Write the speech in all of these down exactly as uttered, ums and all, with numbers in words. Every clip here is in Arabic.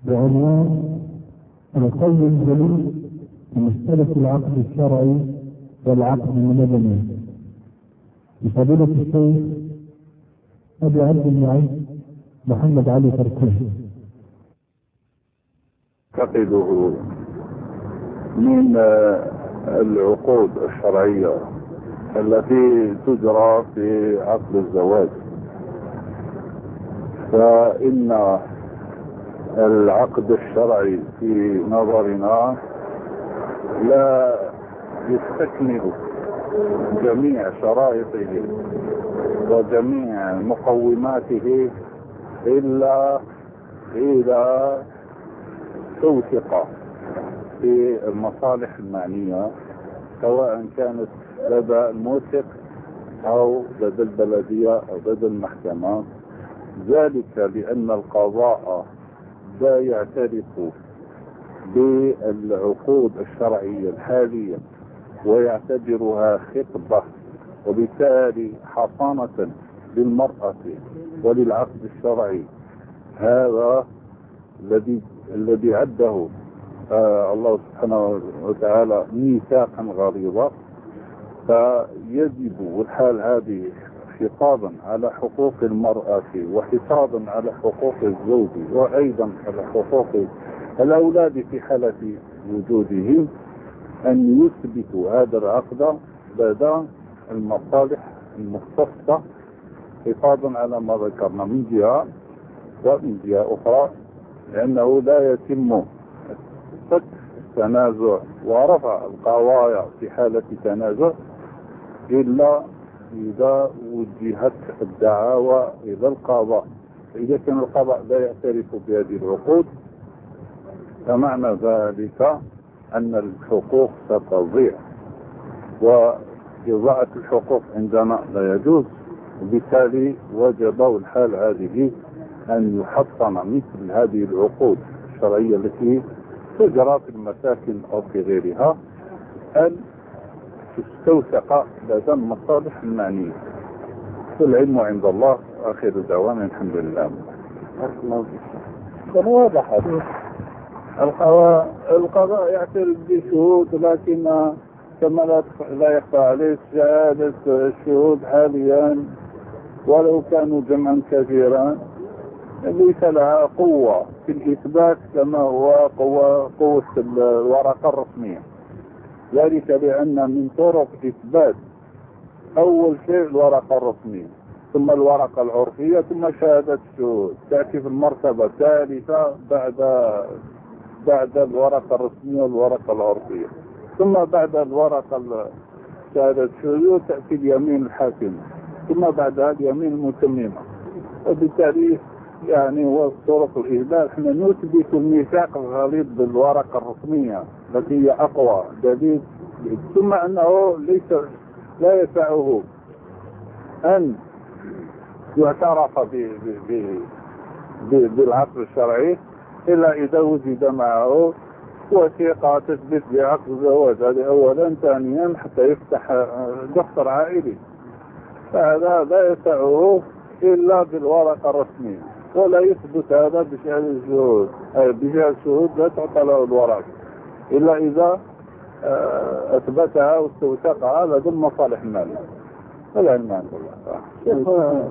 بعنوان القول الجليل في مسألة العقد الشرعي والعقد المدني بفضيلة الشيخ أبي عبد المعين محمد علي تركيه. تعتقده من العقود الشرعية التي تجرى في عقد الزواج، فإن العقد الشرعي في نظرنا لا يستكمل جميع شرائطه وجميع مقوماته إلا إذا توثق في المصالح المعنية، سواء كانت لدى الموثق أو لدى البلدية أو لدى المحكمة. ذلك لأن القضاء لا يعترف بالعقود الشرعية الحالية ويعتبرها خطبة، وبالتالي حصانة للمرأة وللعقد الشرعي هذا الذي الذي عده آه الله سبحانه وتعالى ميثاقا غليظا. فيجب والحال هذه حفاظا على حقوق المرأة وحفاظا على حقوق الزوج وأيضا على حقوق الأولاد في حالة وجودهم أن يثبتوا هذا العقد لدى المصالح المختصة، حفاظا على ما ذكرنا من جهة، ومن جهة أخرى لأنه لا يتم فك التنازع ورفع القضايا في حالة تنازع إلا إذا وجهت الدعاوى إلى القضاء. إذا كان القضاء لا يعترف بهذه العقود فمعنى ذلك أن الحقوق ستضيع، وإضاعة الحقوق عندنا لا يجوز. وبالتالي وجب الحال هذه أن يحصن مثل هذه العقود الشرعية التي تجرى في المساكن أو في غيرها أن تستوثق لدى المصالح المعنية. العلم عند الله، آخر دعوانا الحمد لله. كان واضح القضاء يعترف بشهود، لكن كما لا يخفى عليه شهادة الشهود حاليا ولو كانوا جمعا كثيرا ليس لها قوة في الإثبات كما هو قوة, قوة الورقة الرسمية. ذلك لأن من طرق إثبات أول شيء الورقة الرسمية، ثم الورقة العرفية، ثم شهادة الشهود تأتي في المرتبة الثالثة بعد بعد الورقة الرسمية والورقة العرفية، ثم بعد الورقة شهادة الشهود تأتي اليمين الحاكم، ثم بعدها اليمين المتممة. وبالتالي يعني هو طرق الإثبات احنا نثبت الميثاق الغليظ بالورقة الرسمية التي هي أقوى دليل، ثم أنه ليس لا يسعه أن يعترف بالعقد الشرعي إلا إذا وجد معه وثيقة تثبت بعقد الزواج. هذه أولا. ثانيا حتى يفتح دفتر عائلي، فهذا لا يسعه إلا بالورقة الرسمية، ولا يثبت هذا بشهادة الشهود. بشهادة الشهود لا تعطى له الورقة إلا إذا أثبتها واستوثقها لدى المصالح المالية. العلم عند الله.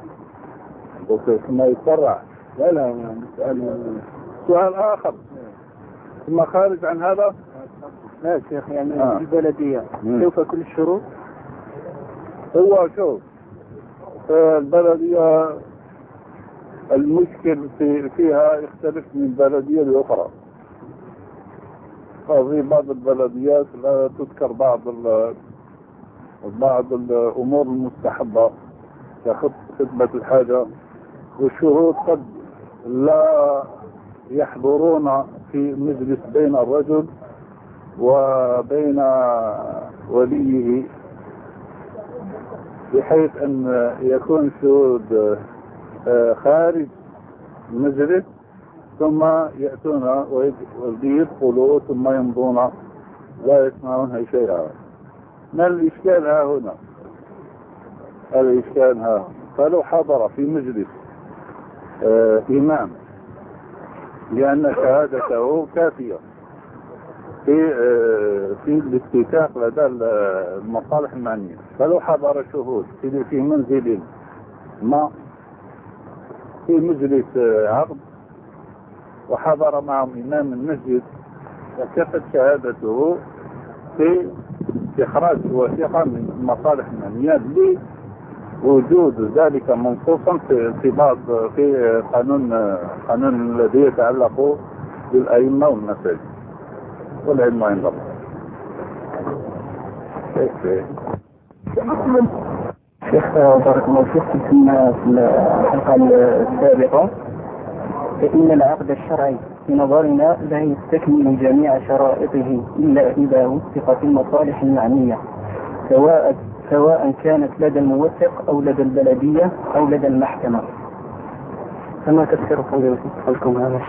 ثم يتفرع. لا لا يعني سؤال آخر ثم خارج عن هذا. لا شيخ يعني آه. البلدية سوف كل الشروط. هو شوف البلدية المشكل في فيها يختلف من بلدية لأخرى. في بعض البلديات لا تذكر بعض بعض الأمور المستحبة كخطبة الحاجة، والشهود قد لا يحضرون في مجلس بين الرجل وبين وليه، بحيث أن يكون الشهود خارج المجلس ثم يأتون ويدخلوا ثم يمضون لا يسمعون شيئا. ما الإشكال ها هنا؟ الإشكال ها فلو حضر في مجلس آه إمام لأن شهادته كافية في في الاتفاق لدى المصالح المعنية. فلو حضر شهود في منزل ما في مجلس عقد وحضر معهم إمام المسجد وكفت شهادته في إخراج وثيقة من المصالح المعنية لوجود ذلك منصوصا في في بعض في قانون قانون الذي يتعلق بالأئمة والمساجد والعلم عند الله. شيخ بارك الله فيك، كنا في الحلقة السابقة فإن العقد الشرعي في نظرنا لا يستكمل جميع شرائطه إلا إذا وثق في المصالح المعنية، سواء سواء كانت لدى الموثق أو لدى البلدية أو لدى المحكمة. فما تفسير قولكم هذا؟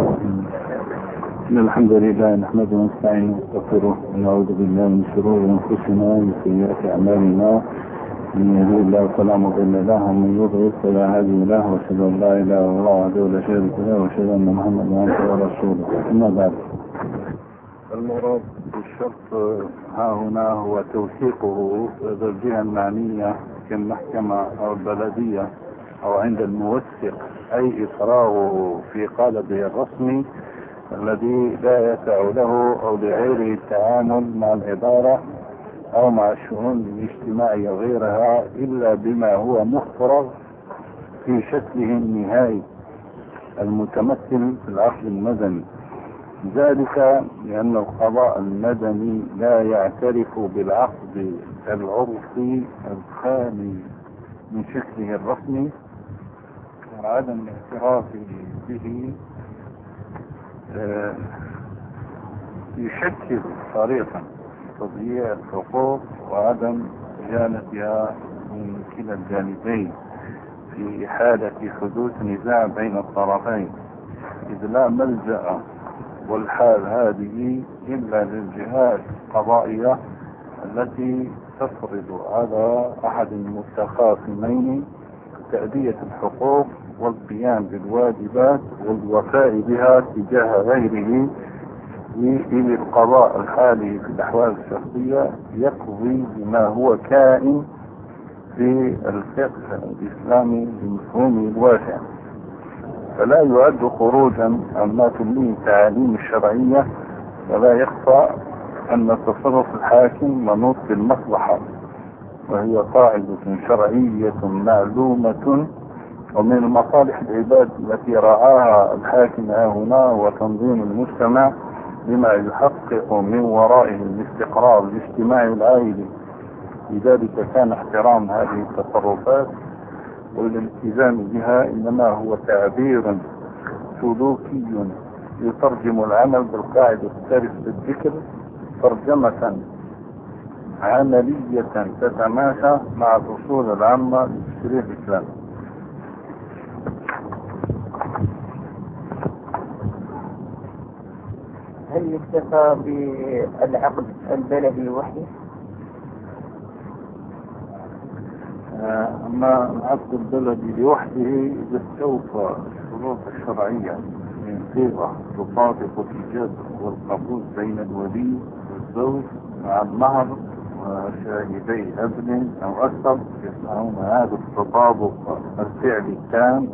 إن الحمد لله نحمده ونستعينه ونستغفره ونعوذ بالله من شرور أنفسنا ومن سيئات أعمالنا، من يهده الله فلا مضل له ومن يضلل فلا هادي له، وأشهد أن لا إله إلا الله وحده لا شريك له وأشهد أن محمدا عبده ورسوله. أما بعد، المراد بالشرط ها هنا هو توثيقه لدى الجهة المعنية كالمحكمة أو البلدية أو عند الموثق، أي إقراره في قالبه الرسمي الذي لا يسع له أو لغيره التعامل مع الإدارة أو مع الشؤون الاجتماعية وغيرها إلا بما هو مفرغ في شكله النهائي المتمثل في العقد المدني. ذلك لأن القضاء المدني لا يعترف بالعقد العرفي الخالي من شكله الرسمي، وعدم الاعتراف به يشكل طريقا تضييع الحقوق وعدم إجالتها من كلا الجانبين في حالة حدوث نزاع بين الطرفين، إذ لا ملجأ والحال هذه إلا للجهات القضائية التي تفرض على أحد المتخاصمين تأدية الحقوق والقيام بالواجبات والوفاء بها تجاه غيره، إذ القضاء الحالي في الأحوال الشخصية يقضي بما هو كائن في الفقه الإسلامي بمفهومه الواسع، فلا يعد خروجا عما تمليه التعاليم الشرعية. ولا يخفى أن تصرف الحاكم منوط بالمصلحة، وهي قاعدة شرعية معلومة، ومن المصالح العباد التي رعاها الحاكم هنا وتنظيم المجتمع بما يحقق من ورائه الاستقرار الاجتماعي العائلي. لذلك كان احترام هذه التصرفات والالتزام بها إنما هو تعبير سلوكي يترجم العمل بالقاعدة الثالث بالذكر ترجمة عملية تتماشى مع الأصول العامة للتشريع الإسلامي. هل يكتفى بالعقد البلدي وحده؟ أما العقد البلدي لوحده إذا استوفى الشروط الشرعية من صيغة تطابق الإيجاب والقبول بين الولي والزوج مع المهر وشاهدي ابن أو أكثر، يسمعون هذا التطابق الفعلي التام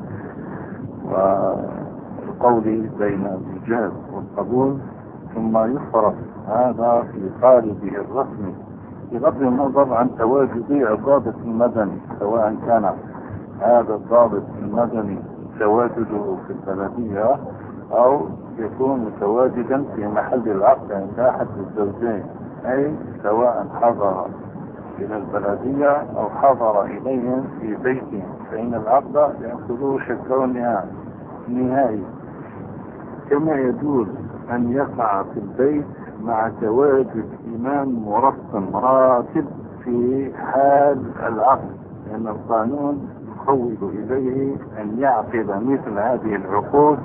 والقول بين الإيجاب والقبول، ثم يفرض هذا في قالبه الرسمي بغض النظر عن تواجد الضابط المدني، سواء كان هذا الضابط المدني تواجده في البلدية أو يكون متواجدا في محل العقد عند أحد الزوجين، أي سواء حضر إلى البلدية أو حضر إليهم في بيتهم، فإن العقد يأخذوه شكله نهائي. كما يجوز أن يقع في البيت مع تواجد إمام مرسم راتب في حال العقد، لأن القانون يخول إليه أن يعقد مثل هذه العقود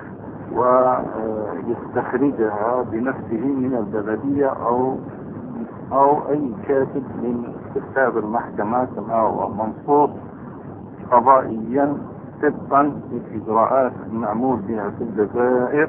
ويستخرجها بنفسه من البلدية أو أو أي كاتب من كتاب المحكمة كما هو منصوص قضائيا طبقا للإجراءات المعمول بها في الجزائر.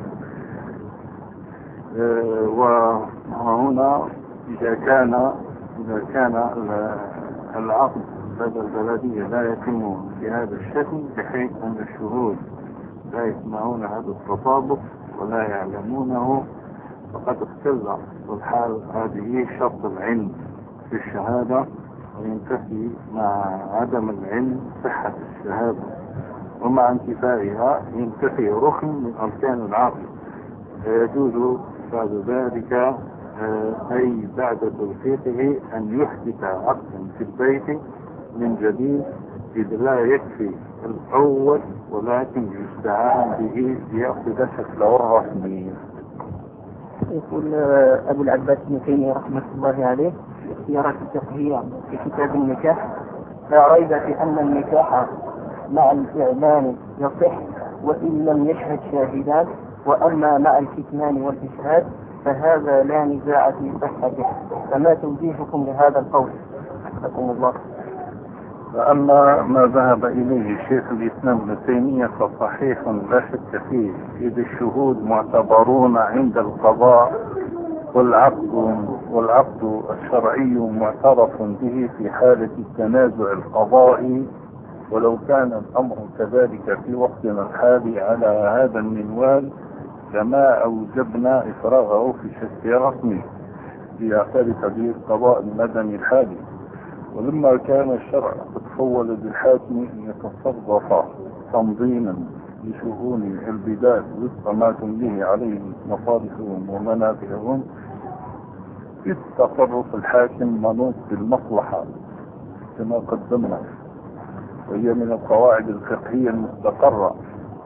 وهنا إذا كان إذا كان العقد لدى البلدية لا يتم بهذا الشكل، بحيث أن الشهود لا يسمعون هذا التطابق ولا يعلمونه، فقد اختل في الحال هذه شرط العلم في الشهادة، وينتفي مع عدم العلم صحة الشهادة، ومع انتفائها ينتفي ركن من أركان العقد، فيجوز بعد ذلك أي بعد توثيقه أن يحدث عقدا في البيت من جديد، إذ لا يكفي الأول ولكن يستعان به ليأخذ شكله الرسمي. يقول أبو العباس بن تيمية رحمة الله عليه في اختيارات الفقهية في كتاب النكاح: لا ريب في أن النكاح مع الإعلان يصح وإن لم يشهد شاهدان، وأما مع الكتمان والإشهاد فهذا لا نزاع في صحته. فما توجيهكم لهذا القول؟ حفظكم الله. فأما ما ذهب إليه شيخ الإسلام ابن تيمية فصحيح لا شك فيه، إذ الشهود معتبرون عند القضاء، والعقد والعقد الشرعي معترف به في حالة التنازع القضائي، ولو كان الأمر كذلك في وقتنا الحالي على هذا المنوال كما أوجبنا إفراغه في شكل رسمي ليعترف به القضاء المدني الحالي. ولما كان الشرع قد فول للحاكم أن يتصرف تنظيما لشؤون البلاد وفق ما تمليه عليه مصالحهم ومنافعهم، إذ تصرف الحاكم منوط بالمصلحة كما قدمنا، وهي من القواعد الفقهية المستقرة.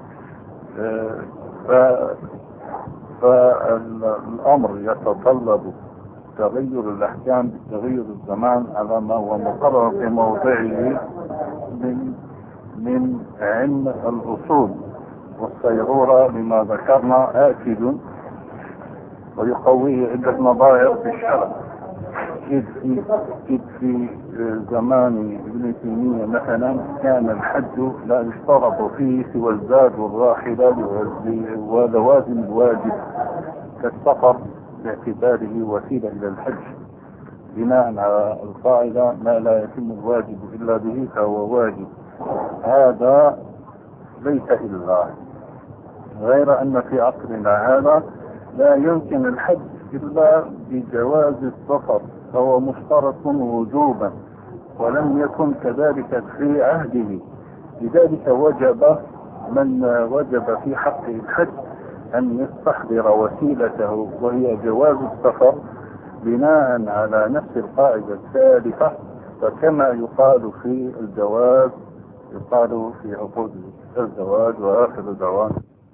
فالأمر يتطلب تغير الأحكام بتغير الزمان على ما هو مقرر في موضعه من من علم الأصول والصيغورة لما ذكرنا آكد، ويقويه عدة نظائر في الشرع. إذ في, إذ في زمان ابن تيمية مثلا كان الحج لا يشترط فيه سوى الزاد والراحلة ولوازم الواجب كالسفر باعتباره وسيلة إلى الحج، بناء على القاعدة ما لا يتم الواجب إلا به فهو واجب. هذا ليس إلا، غير أن في عصرنا هذا لا يمكن الحج إلا بجواز السفر، فهو مشترط وجوبا، ولم يكن كذلك في عهده. لذلك وجب من وجب في حقه الحج أن يستحضر وسيلته وهي جواز السفر، بناء على نفس القاعدة الثالثة. فكما يقال في الجواز يقال في عقود الزواج. وآخر دعوانا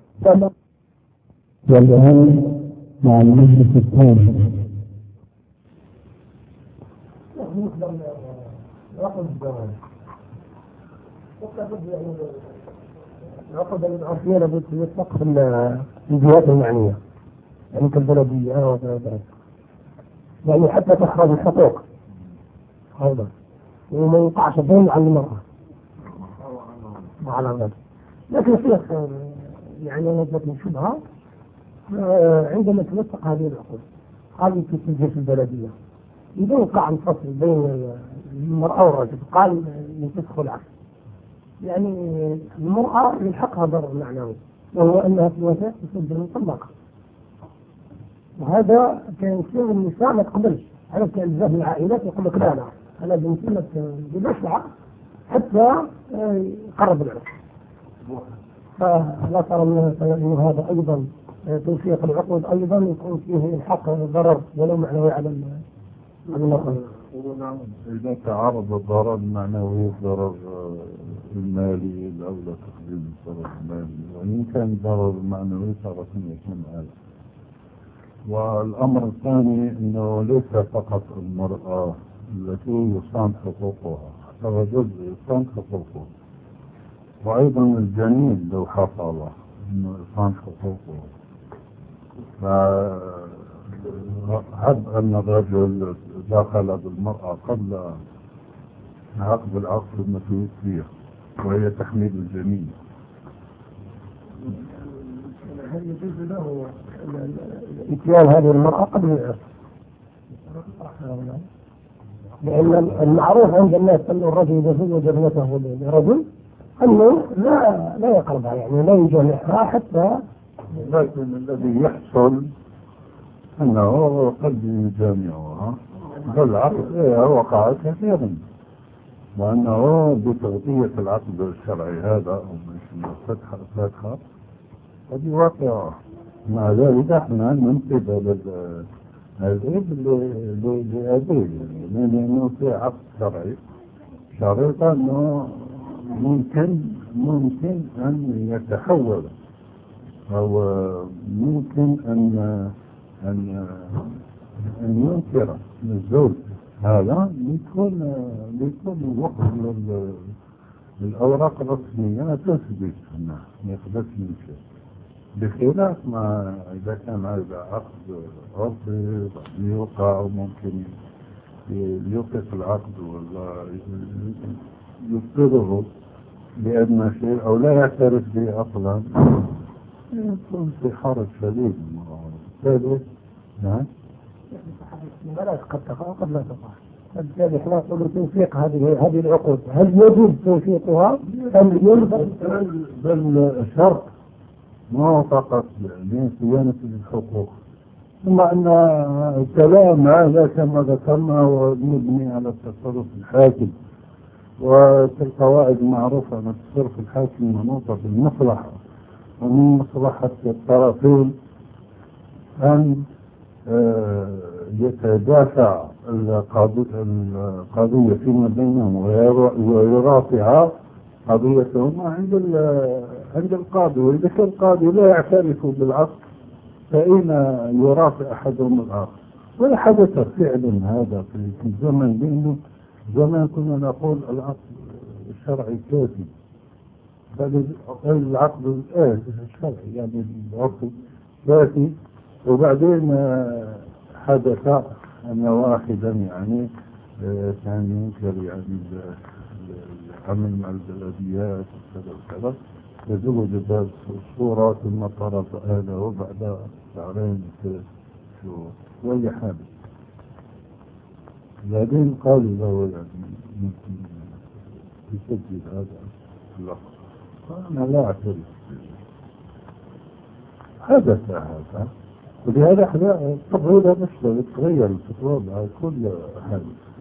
والآن مع المجلس الثاني. العقد العرفية لابد يطلق في الجهات المعنية، يعني كالبلدية وغيرها، يعني حتى تخرج الحقوق هذا، وما يقعش الظلم عن المرأة على ذلك. لكن في يعني لكن شبهة عندما توثق هذه العقود هذه تسجل في البلدية، إذا وقع الفصل بين المرأة والرجل قال ينفسخ العقد، يعني المرأة يلحقها ضرر معنوي، وهو أنها في الوثائق تسجل مطلقة، وهذا كان يصير النساء ما تقبلش. على كالزاف العائلات يقول لك لا لا أنا بنتي ما تجيبش العقد حتى يقرب العقد. فلا ترى أنه هذا أيضا توثيق العقود أيضا يكون فيه الحق ضرر ولو معنوي على المرأة. إذا تعرض الضرر المعنوي الضرر المالي الأولى تقديم الضرر المالي، وإن كان الضرر المعنوي تارة يكون آلة. والأمر الثاني أنه ليس فقط المرأة التي يصان حقوقها، حتى الرجل يصان حقوقه، وأيضا الجنين لو حصل أنه يصان حقوقه. فهب أن الرجل دخل بالمرأة قبل عقد العقد المسؤول فيه وهي تحميل الجنين، هل يجوز له إتيان هذه المرأة قبل العرس؟ لأن المعروف عند الناس أن الرجل إذا زوج ابنته لرجل أنه لا لا يقربها، يعني لا يجامعها حتى. لكن الذي يحصل أنه قد يجامعها، بل عقدها وقع كثيرا، وأنه بتغطية العقد الشرعي هذا أو مش فتحة فتحة قد يوقع. مع ذلك احنا ننتبه للعيب لأبيه، لأنه في عقد شرعي شريط أنه ممكن ممكن أن يتحول أو ممكن أن أن أن ينكر الزوج هذا بيكون بيكون وقت للأوراق الرسمية تثبت أنه يثبت من شيء، بخلاف ما إذا كان هذا عقد عرفي يوقع وممكن يوقف العقد ولا يفقده بأدنى شيء أو لا يعترف به أصلا، يكون في حرج شديد. ثالث نعم بلاش قد تقع قد لا تقع، فبالتالي احنا نقول توثيق هذه هذه العقود هل يجب توثيقها أم يلزم؟ بل شرط ما هو فقط من صيانة الحقوق، ثم أن الكلام هذا كما ذكرنا ومبني على التصرف الحاكم، وكالقواعد المعروفة أن التصرف الحاكم منوطة بالمصلحة، ومن مصلحة الطرفين أن يتدافع القضية فيما بينهم ويرافع قضيتهم عند عند القاضي، وإذا كان القاضي لا يعترف بالعقد فإن يرافع أحدهم الآخر. وحدث فعلا هذا في الزمن، لأنه زمان كنا نقول العقد الشرعي كافي، العقد الشرعي يعني العقد كافي. وبعدين حدث أن واحدا يعني كان ينكر يعني العمل مع البلديات وكذا وكذا، تزوج بهذه الصورة ثم طرد أهله بعد شهرين شهور وهي حامل. بعدين قال له يعني ممكن يسجل هذا اللفظ، أنا لا أعترف. حدث هذا، ولهذا احنا التطوير هذا مش يتغير الفتوى مع كل حاجة.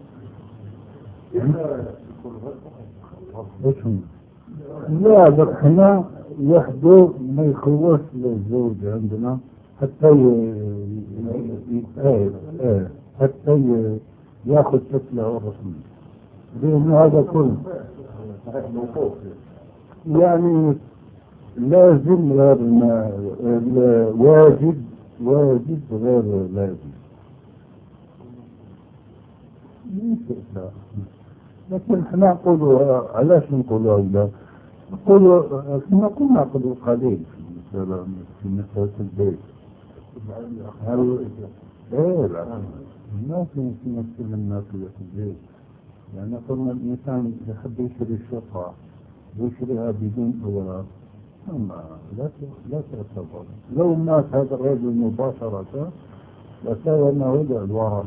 لا بس احنا يحدو ما يخوف للزوج عندنا حتى ي... ايه ايه حتى ي... ياخذ شكله الرسمي، لأن هذا كله يعني لازم غير واجب واجب غير لازم. لكن احنا نقولوا علاش نقولوا هذا؟ نقولوا كما كنا نقولوا قليل في مثلا في مسألة البيت. هل ايه لا ما في مثل الناس اللي في البيت، يعني قلنا الإنسان يحب يشتري الشقة يشتريها بدون أوراق، أما لا لا تعتبر. لو مات هذا الرجل مباشرة لكان أنه وضع الورق،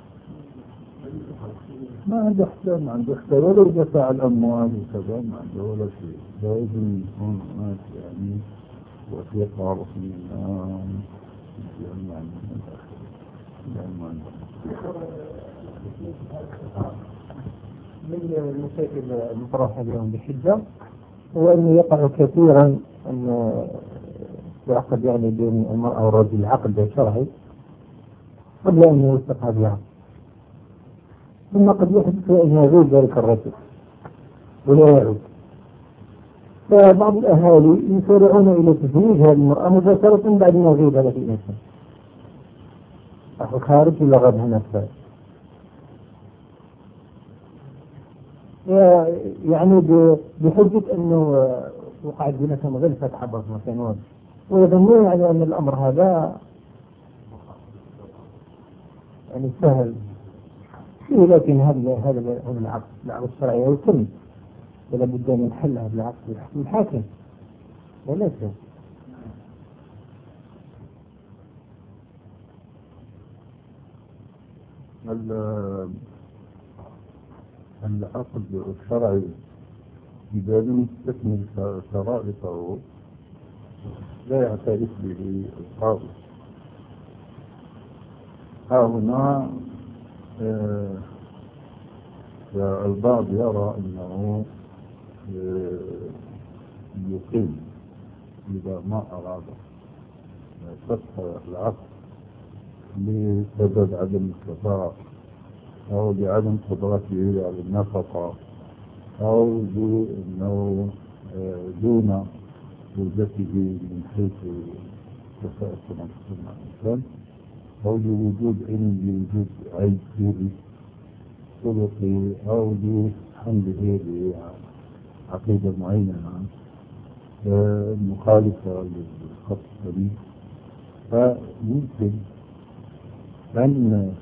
ما عنده حساب، ما عنده حساب ولا دفع الأموال وكذا، ما عنده ولا شيء. لازم يكون هناك يعني وثيقة رسمية يعني من المشاكل المطروحة اليوم بشدة هو أنه يقع كثيرا أن يعقد يعني بين المرأة والرجل عقد شرعي قبل أن يوثق هذا، ثم قد يحدث أن يغيب ذلك الرجل ولا يعود، فبعض الأهالي يسارعون إلى تزويج هذه المرأة مباشرة بعد ما يغيب هذا الإنسان، أخو خارج ولا غاب هنا فات. يعني بحجة أنه وقعت بينهم غلفة حبط مثلا، ويظنون على أن الأمر هذا يعني سهل، لكن هذا هذا العقد العقد الشرعي يتم، ولا بد من حل هذا العقد الحاكم وليس العقد الشرعي إذا لم يستكمل شرائطه لا يعترف به القاضي. ها هنا آه البعض يرى أنه آه يقيم إذا ما أراد فتح العقد لسبب عدم الكفاءة أو لعدم قدرته على النفقة أو لأنه دون زوجته من حيث كفاءة مع الإنسان أو لوجود علم لوجود عيب سوري خلقي أو لحمله لعقيدة معينة مخالفة للخط السليم، فيمكن أن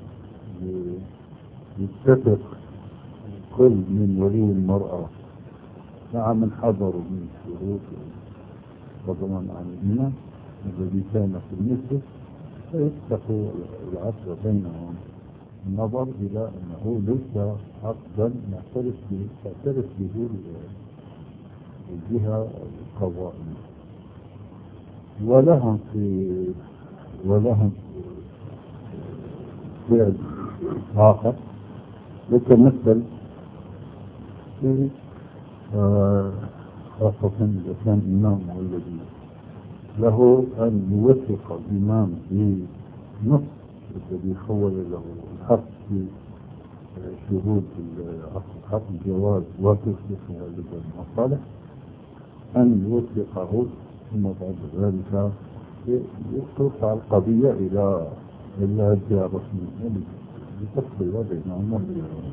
يتفق كل من ولي المرأة مع من حضروا من الشروط وضمان عن الإمام الذي كان في المسجد، فيفتحوا العقد بينهم النظر إلى أنه ليس عقدا يعترف به تعترف به الجهة القضائية، ولهم في ولهم فعل آخر يتمثل في خاصة إذا كان إمام الذي له أن يوثق الإمام في نص الذي خول له الحق في شهود حق الجواز وتصديقها للمصالح، أن يوثقه ثم بعد ذلك ترفع القضية إلى إلى الجهة الرسمية لتفصيل بينهم.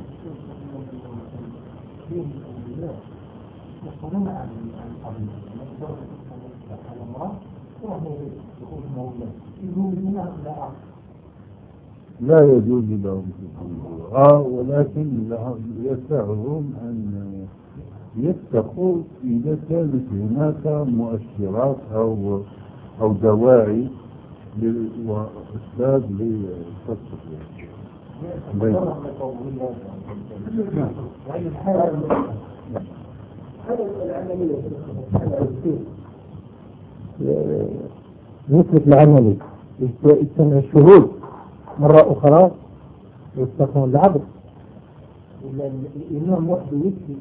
لا يجوز لهم آه ولكن يسعهم أن يتقوا إذا كانت هناك مؤشرات أو أو دواعي وأسباب للفصل بين يثبت العملي يجتمع الشهود مرة أخرى يستقون العبد الإمام وحده يكفي.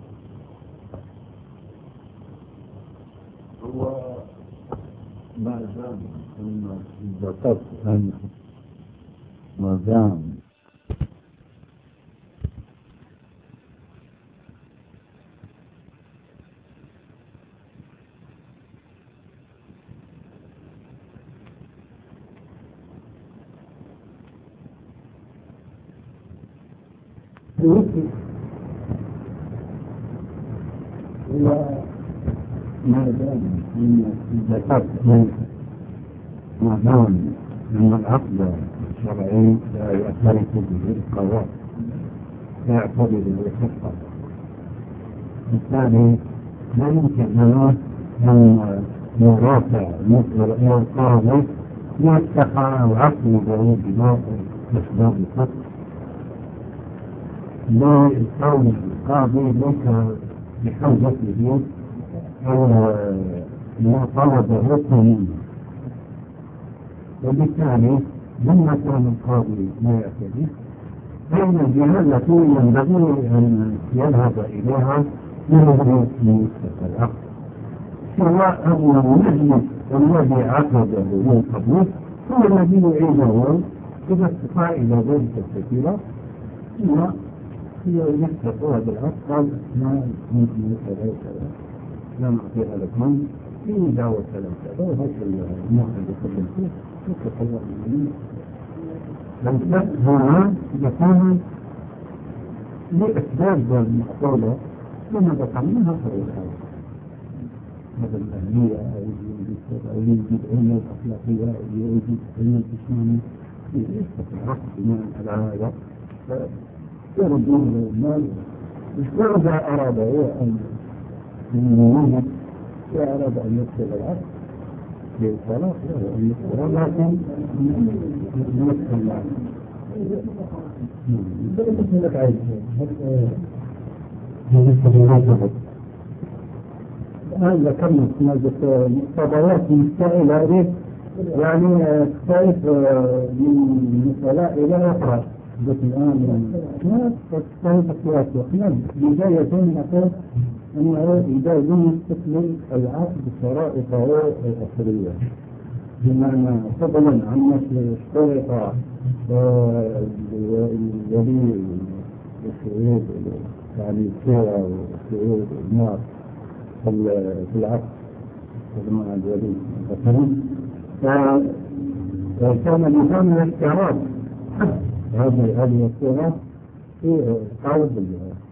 هو ما دام أن ذكرت أن ما دام ما دام أن ذكرت ما دام أن العقد الشرعي لا يعترف به القضاء لا يعترف به الخطة، بالتالي لا يمكن لنا أن نرافع مثل القاضي يتقى العقد بما أسباب الخطة لكون القاضي ليس بحوزته أو ما طلبه قانونا، وبالتالي لما كان القاضي لا يعترف فإن الجهة التي ينبغي أن يذهب إليها ينبغي في العقد، سواء أنه يجلس الذي عقده من قبله هو الذي يعيده إذا استطاع إلى ذلك الكثير ثم يستطيع بالعقد ما يمكن يسأل لا نعطيها لكم في دعوة ثلاثة وهذا الموقع يقدم فيه يتطور منه لم هنا يكون لأسباب مقصودة ثم ذكرناها في الحال هذا الأهلية أو يوجد علم الأخلاقية أو يوجد علم الإسلامي يستطيع بناء على هذا يردون المال مش ماذا أراد هو أن يوجد وأراد أن يدخل العقد بالصلاة له أن يدخل ولكن يدخل العقد لك عايز هذه الآن ذكرنا مادة مقتضيات مسائل يعني تختلف من مسألة إلى أخرى. بس الآن ما تختلف اختلاف وإحنا بداية نقول أنه إذا لم تكمل العقد شرائطه الأصلية بمعنى فضلا عن اشترط الولي الشهود يعني الشيعة والشهود النار في العقد مع الولي مثلا فكان الإنسان من الاستعراض هذه هذه الصورة في قلب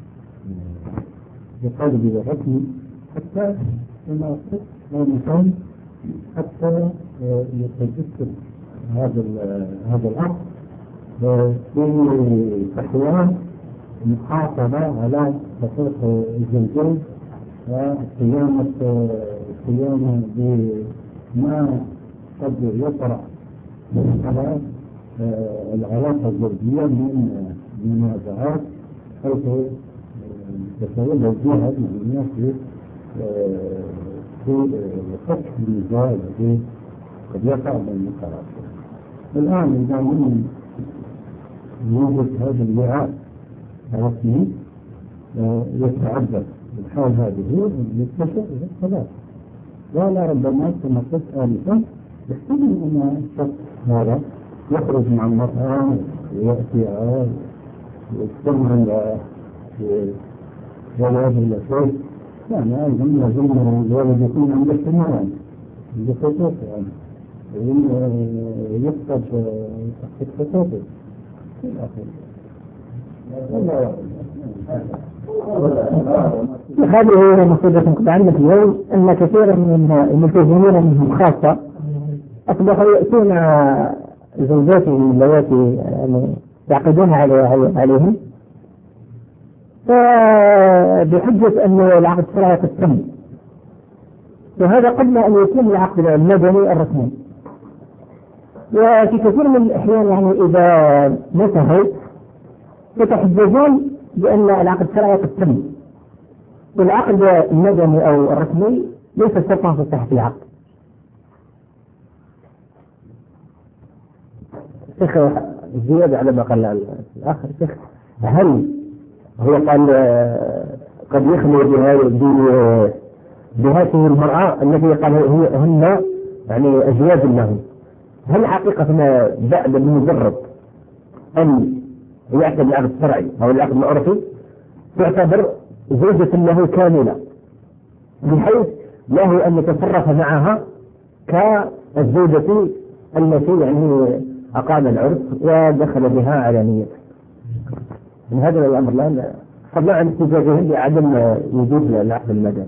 في قلب الحكم حتى لما يصح الإنسان حتى يتجسد هذا هذا العقد في تحويل محافظة على حقوق الزوجين وقيامة قيامة بما قد يطرح على العلاقة الزوجية من منازعات حيث تتولد فيها الناس في فتح النزاع الذي قد يقع بين الطرفين. الآن إذا من يوجد هذا اللعاب الرسمي يتعذب الحال هذه يتسع إلى الصلاة ولا ربما كما قلت آنفا يحتمل أن الشخص هذا يخرج مع المرأة ويأتي ويستمع ويذهب إلى شيء يعني أيضا لازم الولد يكون عند احتمال بخطوط يعني يفقد تحت خطوطه في الآخر. هذه مصيبة قد عندنا اليوم أن كثيرا من الملتزمين منهم خاصة أصبحوا يأتون زوجاتهم اللواتي يعني يعقدون عليهم بحجة أن العقد الشرعي قد تم، وهذا قبل أن يتم العقد المدني الرسمي. وفي كثير من الأحيان يعني إذا نتهوا يتحججون بأن العقد الشرعي قد تم، والعقد المدني أو الرسمي ليس شرطا في صحة العقد. شيخ زيادة على ما قال الآخر، شيخ هل هو قال قد يخلو بهذه المرأة التي قال هن يعني أزواج لهم، هل حقيقة بعد بمجرد أن يعقد العقد الشرعي أو العقد العرفي تعتبر زوجة له كاملة بحيث له أن يتصرف معها كالزوجة التي يعني أقام العرف ودخل بها علانية؟ من هذا الأمر الآن قبل عن احتجاجهم بعدم وجود العقد المدني.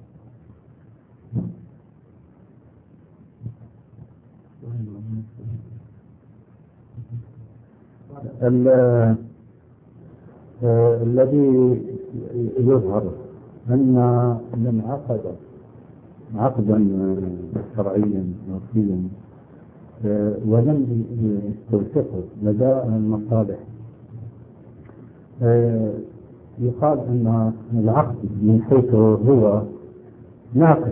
الذي يظهر أن من عقد عقدا شرعيا وفيا ولم يستوثقه لدى المصالح يقال أن العقد من حيث هو ناقص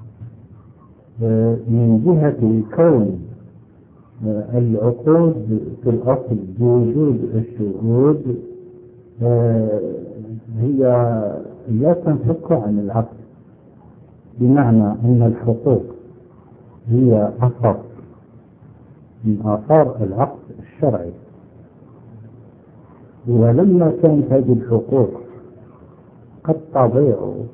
من جهة كون العقود في الأصل بوجود الشهود هي لا تنفك عن العقد، بمعنى أن الحقوق هي أثر من آثار العقد الشرعي، ولما كانت هذه الحقوق قد تضيع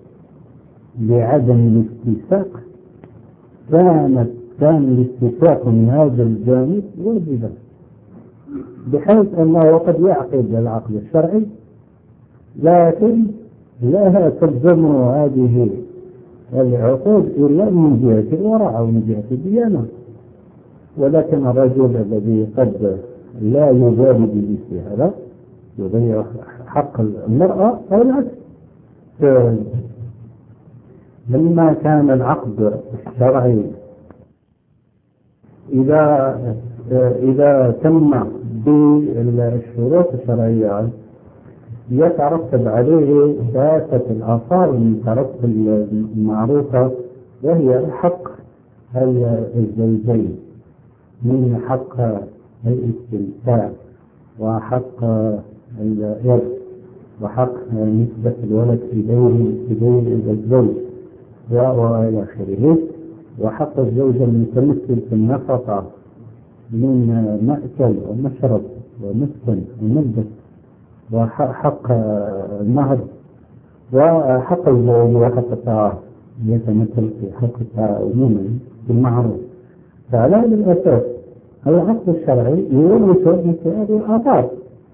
لعدم الاتفاق كانت كان الاتفاق من هذا الجانب واجبا، بحيث أنه قد يعقد العقد الشرعي لكن لا تلزم هذه العقود إلا من جهة الورع أو من جهة الديانة. ولكن الرجل الذي قد لا يبالي بمثل هذا يضيع حق المرأة أو العكس. لما كان العقد الشرعي إذا إذا تم بالشروط الشرعية يترتب عليه ثلاثة الآثار المترتبة المعروفة، وهي حق الزوجين من حق الاستمتاع وحق الإرث وحق نسبة الولد إليه الزوج وإلى آخره، وحق الزوجة المتمثل في النفقة من مأكل ومشرب ومسكن وملبس، وحق المهر، وحق الزوج وحق الطاعة يتمثل في حق الطاعة عموما بالمعروف. فعلى هذا الأساس العقد الشرعي يورث مثل هذه الآثار.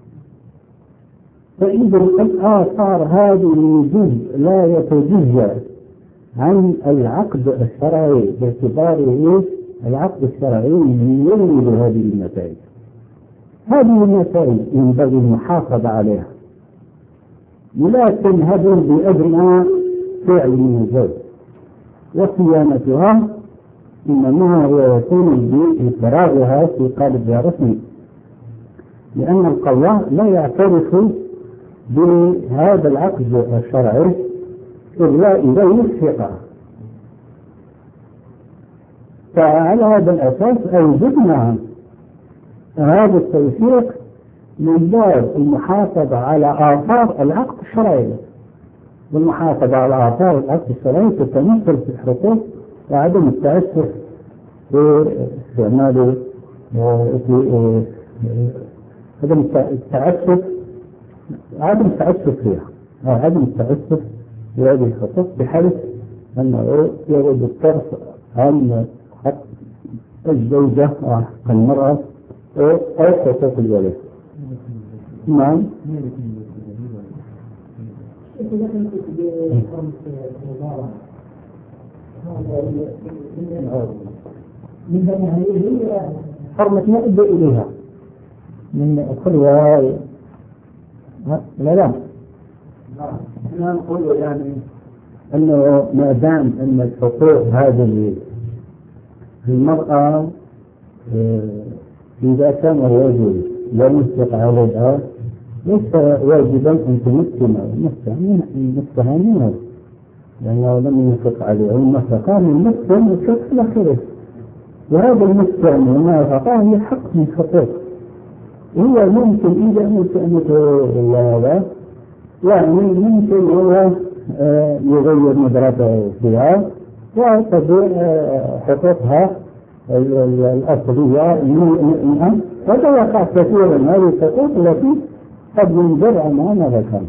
فإذا الآثار هذه جزء لا يتجزأ عن العقد الشرعي باعتباره العقد الشرعي يولد هذه النتائج. هذه النتائج ينبغي المحافظة عليها، ولكن هذا بأدنى فعل من الزوج، وصيانتها إنما هو يكون بإفراغها في قالبها رسمي، لأن القضاء لا يعترف بهذا العقد الشرعي إلا إذا وفق. فعلى هذا الأساس أوجدنا هذا التوثيق من باب المحافظة على آثار العقد الشرعي، والمحافظة على آثار العقد الشرعي تتمثل في الحقوق وعدم التأسف في استعمال في عدم التأسف عدم التأسف فيها أو عدم التأسف في هذه الحقوق، بحيث أنه يغض الطرف عن حق الزوجة وحق المرأة أو حقوق الولد. نعم. من هذه حرمة ما أدى إليها من الخلوة. لا لا لا نقول يعني أنه ما دام أن الحقوق هذه المرأة إذا كان الرجل لم يسبق عليها ليس واجبا أن تمكن نفسها منه، لأنه لم ينفق عليه النفقة من نفسه وشخص الآخرة، وهذا المسكن والنفقة هي حق من حقوق. هو ممكن إذا مسألته هذا يعني ممكن هو يغير نظرته فيها وتضيع حقوقها الأصلية منها، وهذا يقع كثيرا هذه الحقوق التي قد ينظر عنها ماذا كان.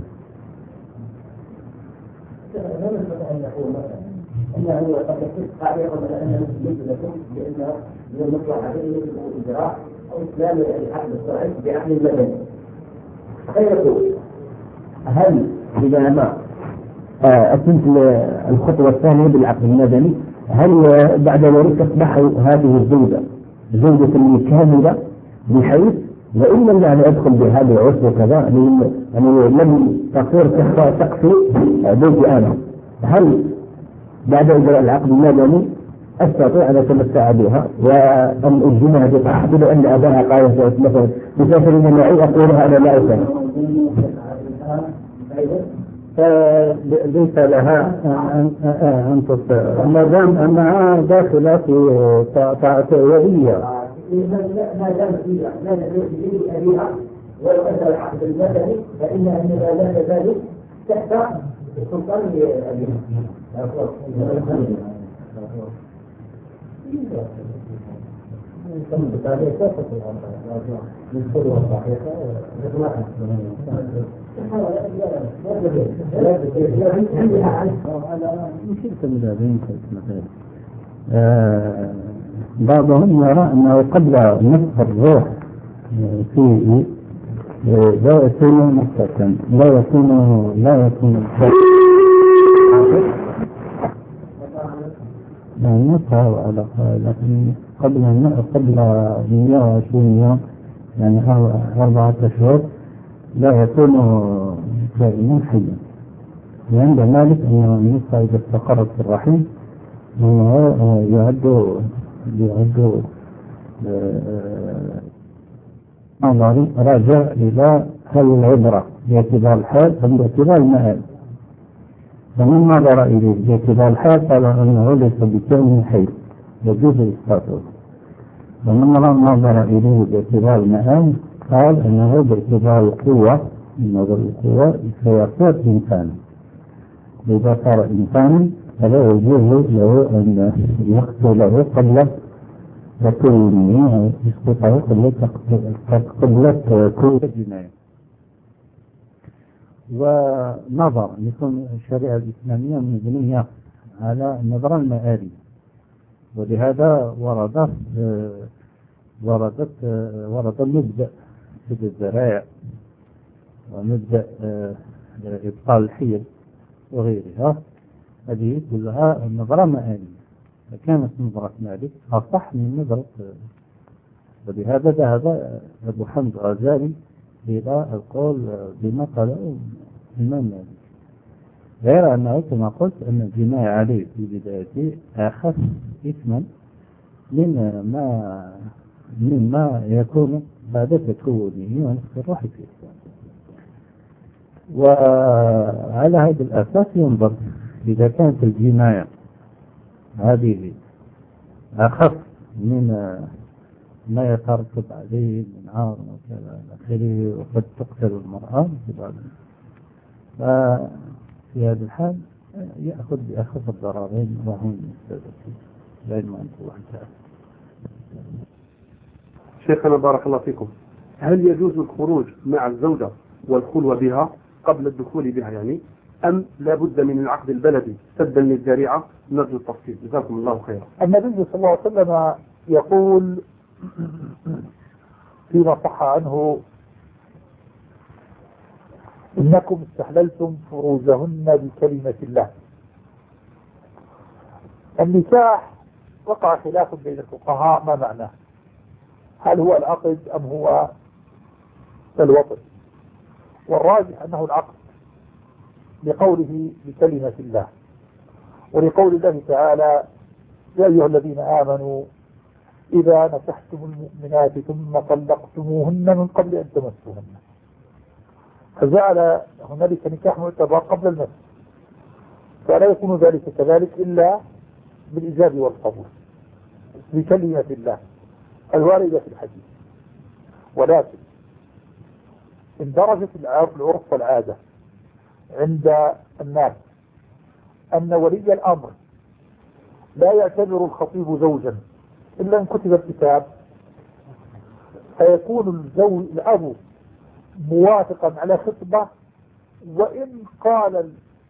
أنه قد يكون قاعدة قبل أن يجب لكم بأنه من المطلع عليه الإجراء أو إسلام الحق الشرعي بعقل المدني. فيقول هل إذا ما أتمت الخطوة الثانية بالعقل المدني، هل بعد ذلك تصبح هذه الزوجة زوجة كاملة بحيث وإن لم يعني أدخل بهذا العرف وكذا يعني لم تصير تقفي بيتي أنا، هل بعد إجراء العقد المدني أستطيع أن أتمتع بها وأن أجزمها بطاعة لأن أباها قاية مثلا بسافر من معي أقولها أنا لا أفهم، فليس لها أن تطيع ما دام أنها داخلة في طاعة ولية. ما دام فيها لا يجوز أبيها ولو أدى العقد المدني فإن أنها لا تزال تحت سلطان أبيها. بعضهم يرى أنه قبل نفخ الروح فيه لا يكون نفسا لا يكون لا يكون نفخه على لكن قبل قبل مئة وعشرين يوم يعني أربعة أشهر لا يكون كائنا حيا، وعند ذلك أن النفخة إذا استقرت في الرحم يعد يعد نظري رجع إلى هل العبرة باعتبار الحال أم باعتبار المآل. فمن نظر إليه باعتبار الحال قال أنه ليس بكون حي يجوز إسقاطه، ومن نظر إليه باعتبار المآل قال أنه باعتبار القوة من نظر القوة فيصير إنسان. إذا صار إنسانا فلا يجوز له أن يقتله قبل كونه يسقطه قبل كل جناية. ونظر يكون الشريعة الإسلامية مبنية على النظرة المآلية، ولهذا وردت وردت ورد مبدأ سد الذرائع ومبدأ إبطال الحيل وغيرها، هذه كلها نظرة مآلية. فكانت نظرة مالك أصح من نظرة، ولهذا ذهب أبو حمد الغزالي إلى القول بما قاله الإمام مالك، غير أنه كما قلت أن الجناية عليه في بدايته أخف إثما من ما مما يكون بعد تكونه ونفس الروح في الإسلام. وعلى هذا الأساس ينظر إذا كانت الجناية هذه أخف من ما يترتب عليه من عار وكذا آخره، وقد تقتل المرأة في بعض، ففي هذا الحال يأخذ بأخف الضررين وهو المستدرك لعلم أن الله تعالى. شيخنا بارك الله فيكم، هل يجوز الخروج مع الزوجة والخلوة بها قبل الدخول بها يعني، أم لا بد من العقد البلدي سدا للذريعة؟ نرجو التفصيل جزاكم الله خيرا. النبي صلى الله عليه وسلم يقول فيما صح عنه: إنكم استحللتم فروجهن بكلمة الله. النكاح وقع خلاف بين الفقهاء ما معناه، هل هو العقد أم هو الوطن؟ والراجح أنه العقد لقوله بكلمة الله، ولقول الله تعالى: يا أيها الذين آمنوا إذا نكحتم المؤمنات ثم طلقتموهن من قبل أن تمسوهن، فجعل هنالك نكاح معتبر قبل المس، فلا يكون ذلك كذلك إلا بالإجابة والقبول بكلمة الله الواردة في الحديث. ولكن إن درجت العرف والعادة عند الناس أن ولي الأمر لا يعتبر الخطيب زوجا إلا إن كتب الكتاب، فيكون الزوج الأب موافقا على خطبة، وإن قال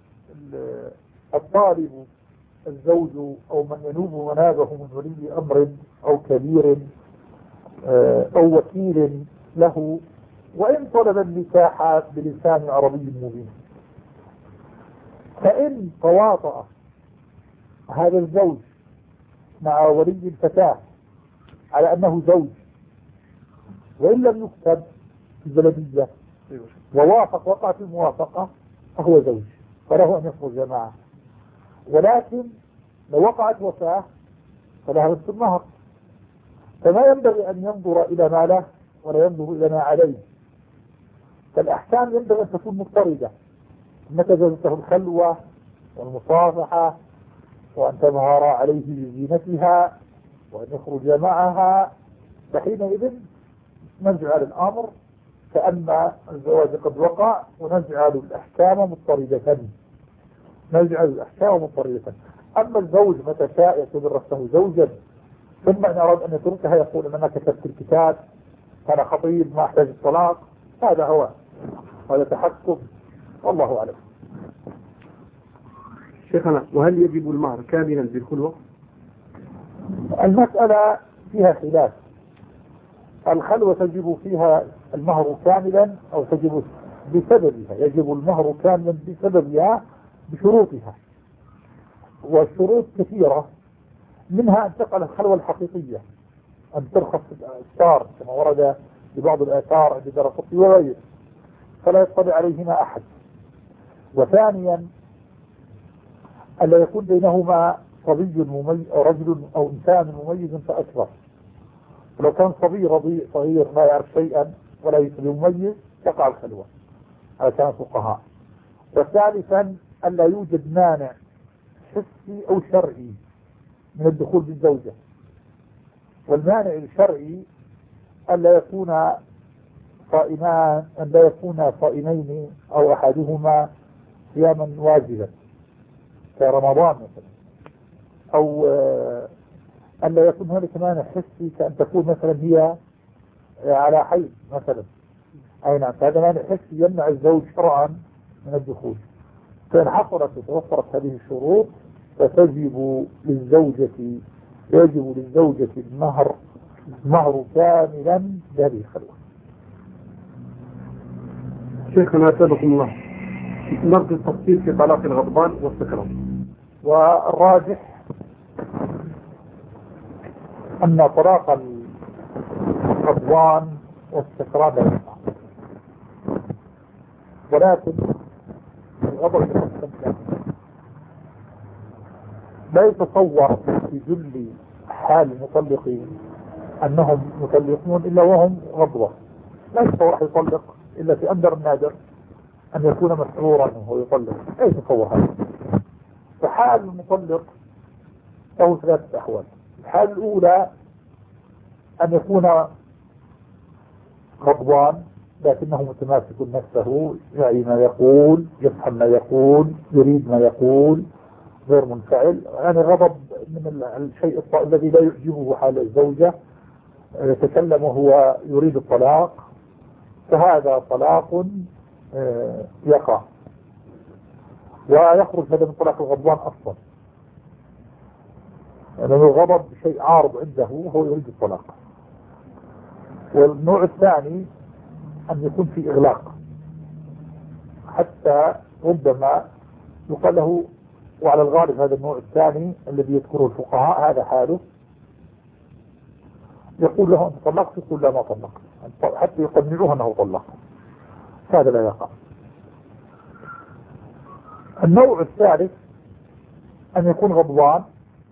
الطالب الزوج أو من ينوب منابه من ولي أمر أو كبير أو وكيل له، وإن طلب النكاح بلسان عربي مبين، فإن تواطأ هذا الزوج مع ولي الفتاة على أنه زوج وإن لم يكتب في البلدية ووافق وقعت الموافقة فهو زوج، فله أن يخرج معه. ولكن لو وقعت وفاة فلها نصف النهر، فما ينبغي أن ينظر إلى ما له ولا ينظر إلى ما عليه، فالأحكام ينبغي أن تكون مضطردة. إنك جزته الخلوة والمصافحة وأن تظهر عليه بزينتها وأن يخرج معها، فحينئذ نجعل الأمر كأن الزواج قد وقع، ونجعل الأحكام مضطردة نجعل الأحكام مضطردة. أما الزوج متى شاء يعتبر نفسه زوجا، ثم إن أراد أن يتركها يقول أن أنا كتبت الكتاب، أنا خطيب ما أحتاج الطلاق، هذا هو، هذا تحكم، والله أعلم. شيخنا، وهل يجب المهر كاملا بالخلوة؟ المسألة فيها خلاف، الخلوة تجب فيها المهر كاملا أو تجب بسببها، يجب المهر كاملا بسببها بشروطها، والشروط كثيرة، منها أن تقع الخلوة الحقيقية، أن ترخص الأستار كما ورد في بعض الآثار عند درقطي وغيره فلا يطلع عليهما أحد. وثانيا ألا يكون بينهما صبي مميز أو رجل أو إنسان مميز فأكبر، ولو كان صبي رضيع صغير ما يعرف شيئا وليس بمميز تقع الخلوة على كلام الفقهاء. وثالثا ألا يوجد مانع حسي أو شرعي من الدخول بالزوجة، والمانع الشرعي ألا يكون صائمان أن لا يكون صائمين أو أحدهما صياما واجبا كرمضان مثلا، أو أن لا يكون هناك مانع حسي كأن تكون مثلا هي على حيض مثلا. أي نعم، هذا مانع حسي يمنع الزوج شرعا من الدخول. فإن حصلت وتوفرت هذه الشروط فتجب للزوجة يجب للزوجة المهر مهر كاملا لهذه الخلوة. شيخنا أسألكم الله، نرجو التفصيل في طلاق الغضبان والسكران. والراجح أن طلاق الغضبان والسكران لا يقع، ولكن الغضب يقسم. لا يتصور في جل حال المطلقين أنهم مطلقون إلا وهم غضبة. لا يتصور يطلق إلا في أندر النادر أن يكون مسرورا وهو يطلق، لا يتصور هذا. فحال المطلق له ثلاثة أحوال. الحال الأولى أن يكون غضبان لكنه متماسك نفسه، يعي ما يقول، يفهم ما يقول، يريد ما يقول، غير منفعل. يعني غضب من الشيء الذي لا يعجبه حال الزوجة، يتكلم وهو يريد الطلاق، فهذا طلاق يقع ويخرج هذا من طلاق الغضبان أصلا، لأنه يعني الغضب شيء عارض عنده وهو يريد الطلاق. والنوع الثاني أن يكون في إغلاق، حتى ربما يقال له، وعلى الغالب هذا النوع الثاني الذي يذكره الفقهاء هذا حاله، يقول له أنت طلقت، يقول لا ما طلقت، حتى يقنعوه أنه طلق، هذا لا يقع. النوع الثالث أن يكون غضبان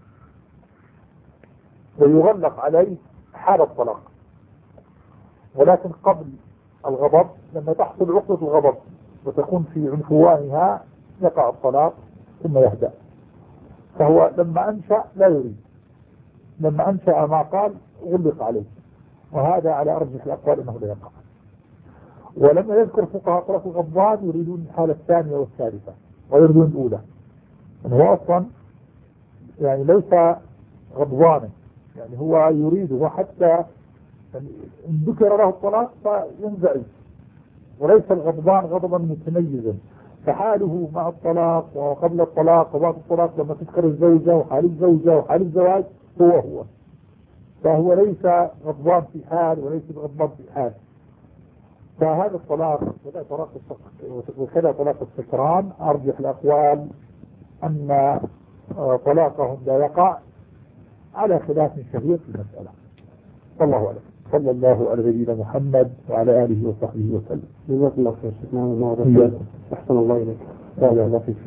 ويغلق عليه حال الطلاق، ولكن قبل الغضب لما تحصل عقدة الغضب وتكون في عنفوانها يقع الطلاق ثم يهدأ. فهو لما أنشأ لا يريد، لما أنشأ ما قال غلق عليه، وهذا على أرجح الأقوال أنه لا يقع. ولما يذكر فقهاء طلاق الغضبان يريدون الحالة الثانية والثالثة ويريدون الأولى، يعني هو أصلا يعني ليس غضبانا، يعني هو يريد، هو حتى يعني إن ذكر له الطلاق فينزعج، وليس الغضبان غضبا متميزا. فحاله مع الطلاق وقبل الطلاق وبعد الطلاق لما تذكر الزوجة وحال الزوجة وحال الزواج هو هو، فهو ليس غضبان في حال وليس غضبان في حال. فهذا الطلاق وكذا طلاق وكذا طلاق السكران أرجح الأقوال أن طلاقهم لا يقع، على خلاف شهير في المسألة. والله أعلم. صلى الله على نبينا محمد وعلى آله وصحبه وسلم. جزاك الله خير شكرا. أحسن الله إليك. بارك الله فيك.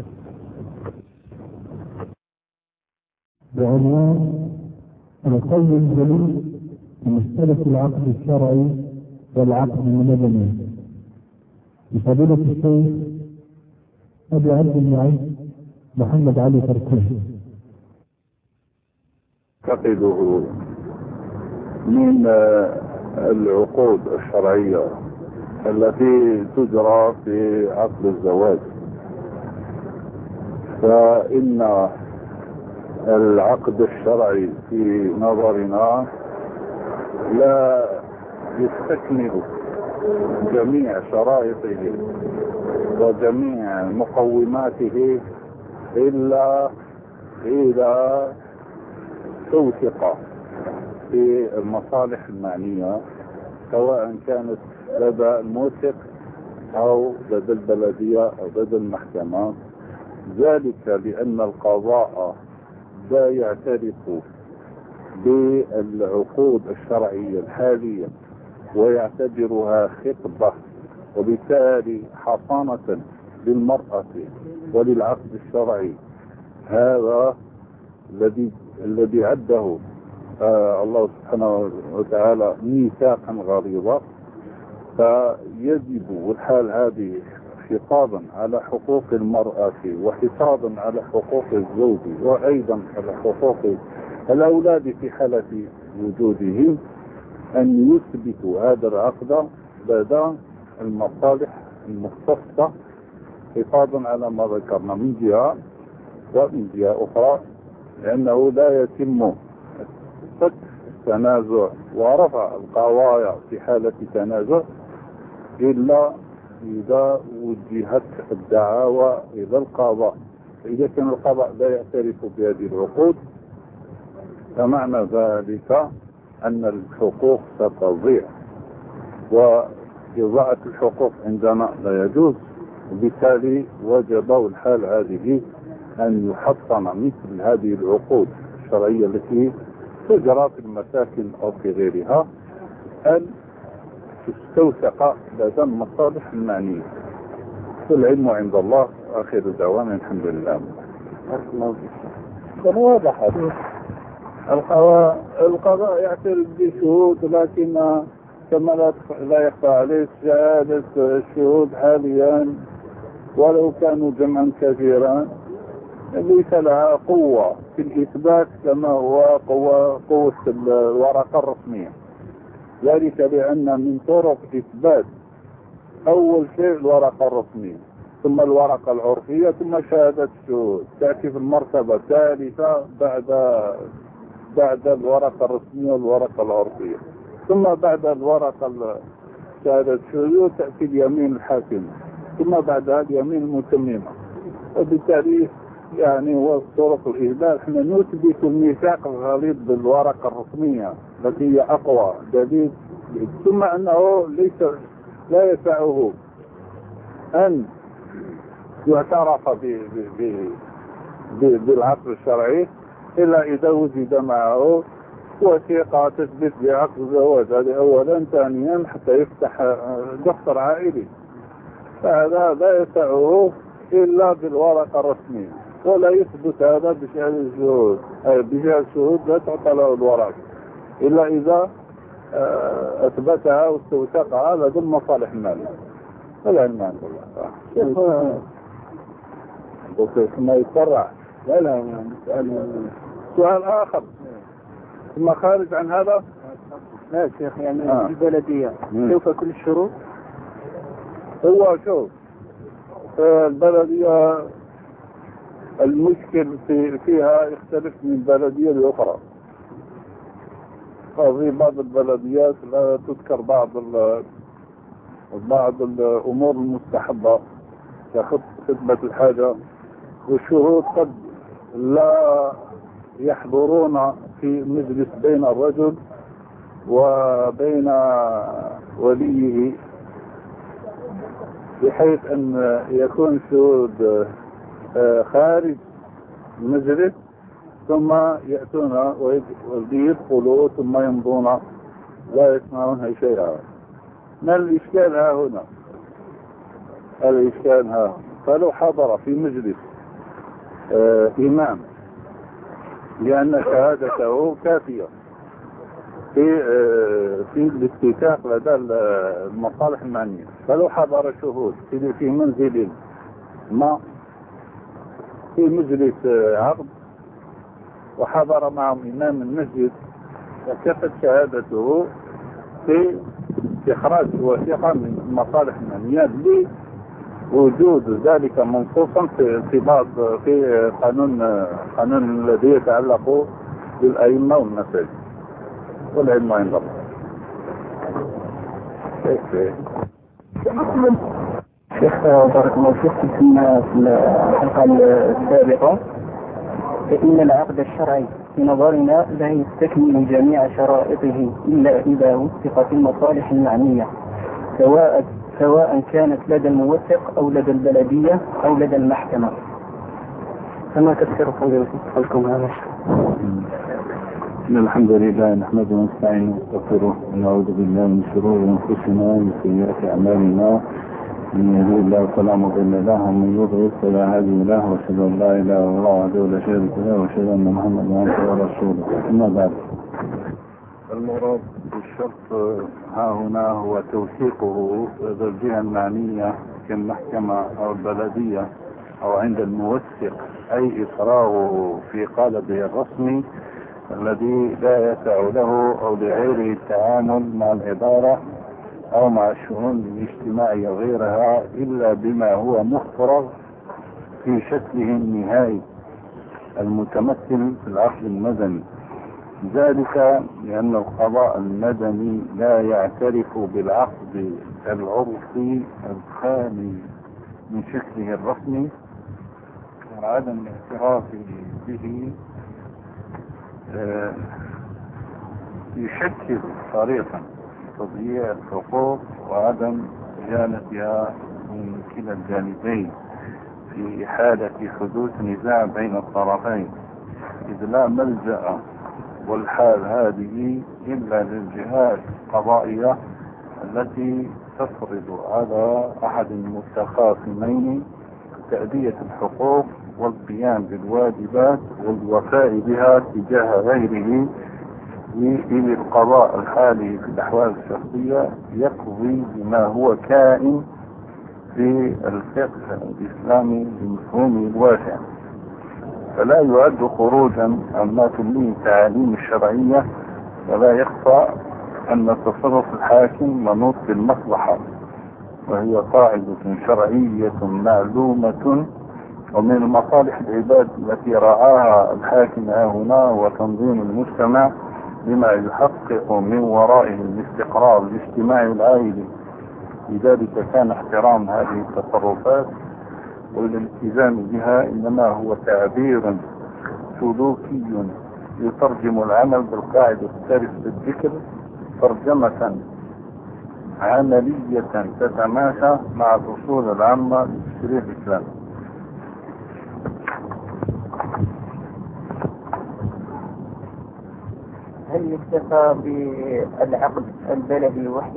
بعنوان القول الجليل في مسألة العقد الشرعي والعقد المدني بفضيلة الشيخ أبي عبد المعين محمد علي تركيه. تعتقده من العقود الشرعية التي تجرى في عقد الزواج، فإن العقد الشرعي في نظرنا لا يستكمل جميع شرائطه وجميع مقوماته إلا إذا توثق في المصالح المعنية، سواء كانت لدى الموثق أو لدى البلدية أو لدى المحكمة. ذلك لأن القضاء لا يعترف بالعقود الشرعية الحالية ويعتبرها خطبة، وبالتالي حصانة للمرأة وللعقد الشرعي هذا الذي الذي عده،،، آه الله سبحانه وتعالى ميثاقا غليظا. فيجب والحال هذه حفاظا على حقوق المرأة وحفاظا على حقوق الزوج وأيضا على حقوق الأولاد في حالة وجودهم أن يثبتوا هذا العقد لدى المصالح المختصة حفاظا على ما ذكرنا من جهة، ومن جهة أخرى لأنه لا يتم فك التنازع ورفع القضايا في حالة تنازع إلا إذا وجهت الدعاوى إلى القضاء. إذا كان القضاء لا يعترف بهذه العقود فمعنى ذلك أن الحقوق ستضيع، وإضاعة الحقوق عندنا لا يجوز، وبالتالي وجب الحال هذه أن يحصن مثل هذه العقود الشرعية التي تجرى في المساكن أو في غيرها أن تستوثق لدى المصالح المعنية. والعلم عند الله، آخر دعوانا الحمد لله. كان واضح هذا. القضاء القضاء يعترف بشهود، لكن كما لا يخفى عليه شهادة الشهود حاليا ولو كانوا جمعا كثيرا ليس لها قوة في الإثبات كما هو قوة, قوة الورقة الرسمية. ذلك لأن من طرق إثبات أول شيء الورقة الرسمية، ثم الورقة العرفية، ثم شهادة الشهود تأتي في المرتبة الثالثة بعد بعد الورقة الرسمية والورقة العرفية، ثم بعد الورقة شهادة الشهود تأتي اليمين الحاكم، ثم بعدها اليمين المتممة. وبالتالي يعني هو طرق الإهداء احنا نثبت الميثاق الغليظ بالورقة الرسمية التي هي أقوى دليل، ثم أنه ليس لا يسعه أن يعترف بالعقد الشرعي إلا إذا وجد معه وثيقة تثبت بعقد الزواج، هذه أولا. ثانيا حتى يفتح دفتر عائلي، فهذا لا يسعه إلا بالورقة الرسمية، ولا يثبت هذا بشهادة الشهود. بشهادة الشهود لا تعطى له الورقة إلا إذا أثبتها واستوثقها لدى المصالح المالية. العلم عند الله. ثم يتفرع. لا لا يعني سؤال آخر ثم خارج عن هذا. لا شيخ، يعني آه. البلدية سوف كل الشروط. هو شوف البلدية المشكل في فيها يختلف من بلدية لأخرى. في بعض البلديات لا تذكر بعض بعض الأمور المستحبة كخدمة الحاجة، والشهود قد لا يحضرون في مجلس بين الرجل وبين وليه، بحيث أن يكون شهود خارج المجلس ثم يأتون ويدخلوا ثم يمضون لا يسمعون شيئا. ما الإشكال ها هنا؟ الإشكال ها فلو حضر في مجلس آه إمام لأن شهادته كافية في آه في الاتفاق لدى المصالح المعنية، فلو حضر شهود في في منزل ما في مجلس آه عقد وحضر معهم إمام المسجد فكفت شهادته في إخراج وثيقة من المصالح المعنية لوجود ذلك منصوصا في في بعض في قانون قانون الذي يتعلق بالأئمة والمساجد، والعلم عند الله. شيخ بارك الله فيك، كنا في الحلقة السابقة فإن العقد الشرعي في نظرنا لا يستكمل جميع شرائطه إلا إذا وثق في المصالح المعنية، سواء سواء كانت لدى الموثق أو لدى البلدية أو لدى المحكمة. فما تفسير قولكم هذا؟ الحمد لله نحمده ونستعينه ونستغفره ونعوذ بالله من شرور أنفسنا ومن سيئات أعمالنا، من يهده الله فلا مضل له ومن يضلل فلا هادي له، واشهد ان لا اله الا الله وحده لا شريك له واشهد ان محمدا عبده ورسوله. اما بعد، المراد الشرط ها هنا هو توثيقه لدى الجهة المعنية كالمحكمة أو البلدية أو عند الموثق، أي إفراغه في قالبه الرسمي الذي لا يسع له أو لغيره التعامل مع الإدارة أو مع الشؤون الاجتماعية وغيرها إلا بما هو مفرغ في شكله النهائي المتمثل في العقد المدني. ذلك لأن القضاء المدني لا يعترف بالعقد العرفي الخالي من شكله الرسمي، وعدم الاعتراف به يشكل طريقا تضييع الحقوق وعدم إجالتها من كلا الجانبين في حالة حدوث نزاع بين الطرفين، إذ لا ملجأ والحال هذه إلا للجهات القضائية التي تفرض على أحد المتخاصمين تأدية الحقوق والقيام بالواجبات والوفاء بها تجاه غيره، إذ القضاء الحالي في الأحوال الشخصية يقضي بما هو كائن في الفقه الإسلامي بمفهومه الواسع، فلا يعد خروجا عما تمليه التعاليم الشرعية. ولا يخفى أن تصرف الحاكم منوط بالمصلحة، وهي قاعدة شرعية معلومة، ومن المصالح العباد التي رعاها الحاكم هنا وتنظيم المجتمع بما يحقق من ورائه الاستقرار الاجتماعي العائلي. لذلك كان احترام هذه التصرفات والالتزام بها إنما هو تعبير سلوكي يترجم العمل بالقاعدة الثالثة بالذكر ترجمة عملية تتماشى مع الأصول العامة للتشريع الإسلامي. هل يكتفى بالعقد البلدي وحده؟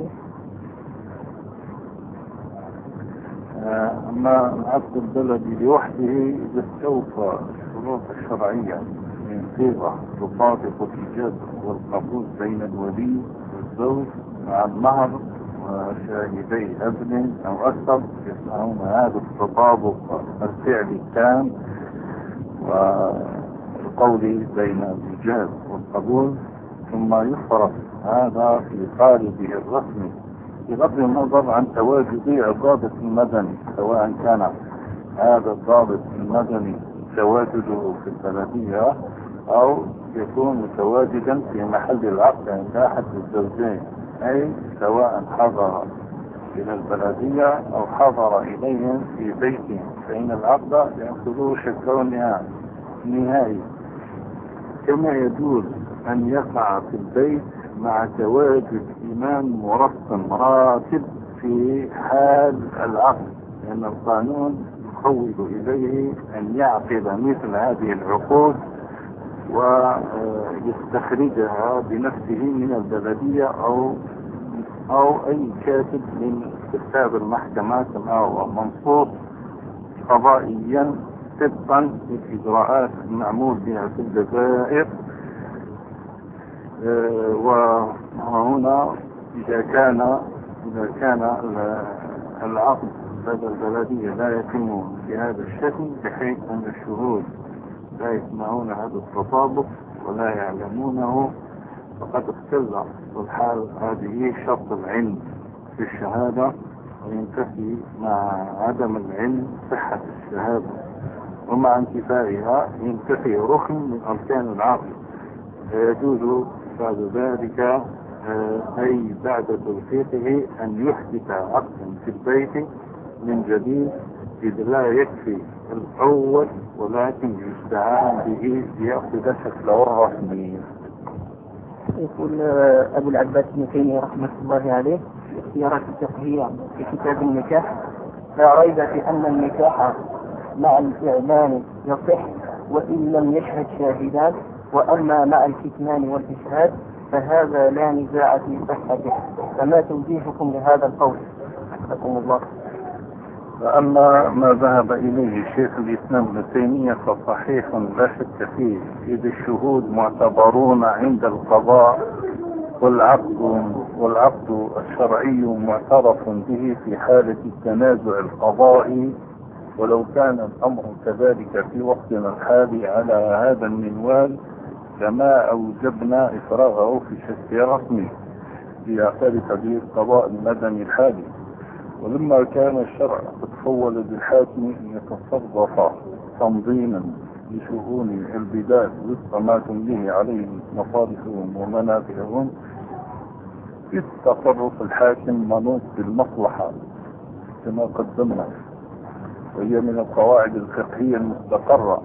أما العقد البلدي لوحده إذا استوفى الشروط الشرعية من صيغة تطابق الإيجاب والقبول بين الولي والزوج مع المهر وشاهدي ابن أو أكثر، يسمعون هذا التطابق الفعلي التام والقول بين الإيجاب والقبول، ثم يفرض هذا في قالبه الرسمي بغض النظر عن تواجد الضابط المدني، سواء كان هذا الضابط المدني تواجده في البلدية أو يكون متواجدا في محل العقد عند أحد الزوجين، أي سواء حضر إلى البلدية أو حضر إليهم في بيتهم، فإن العقد يأخذه شكله نهائي. كما يجوز أن يقع في البيت مع تواجد إمام مرسم راتب في حال العقد، لأن القانون يخوض إليه أن يعقد مثل هذه العقود ويستخرجها بنفسه من البلدية أو أو أي كاتب من كتاب المحكمة كما هو منصوص قضائيا طبقا للإجراءات المعمول بها في الجزائر. وهنا إذا كان إذا كان العقد لدى البلدية لا يتم بهذا الشكل، بحيث أن الشهود لا يسمعون هذا التطابق ولا يعلمونه، فقد اختل الحال هذه شرط العلم في الشهادة، وينتفي مع عدم العلم صحة الشهادة، ومع انتفائها ينتفي ركن من أركان العقد. فيجوز بعد ذلك أي بعد توثيقه أن يحدث عقدا في البيت من جديد، إذ لا يكفي الأول ولكن يستعان به ليأخذ شكله الرسمي. يقول أبو العباس بن تيمية رحمة الله عليه في اختيارات الفقهية في كتاب النكاح: لا ريب في أن النكاح مع الإعلان يصح وإن لم يشهد شاهدان، وأما مع الكتمان والإشهاد فهذا لا نزاع في صحته. فما توجيهكم لهذا القول؟ حفظكم الله. فأما ما ذهب إليه شيخ الإسلام ابن تيمية فصحيح لا شك فيه، إذ الشهود معتبرون عند القضاء والعقد والعقد الشرعي معترف به في حالة التنازع القضائي، ولو كان الأمر كذلك في وقتنا الحالي على هذا المنوال لما أوجبنا إفراغه في شكل رسمي ليعترف به القضاء المدني الحالي. ولما كان الشرع قد فول للحاكم أن يتصرف تنظيما لشؤون البلاد وفق ما تمليه عليه مصالحهم ومنافعهم، في التصرف الحاكم منوط بالمصلحة كما قدمنا، وهي من القواعد الفقهية المستقرة.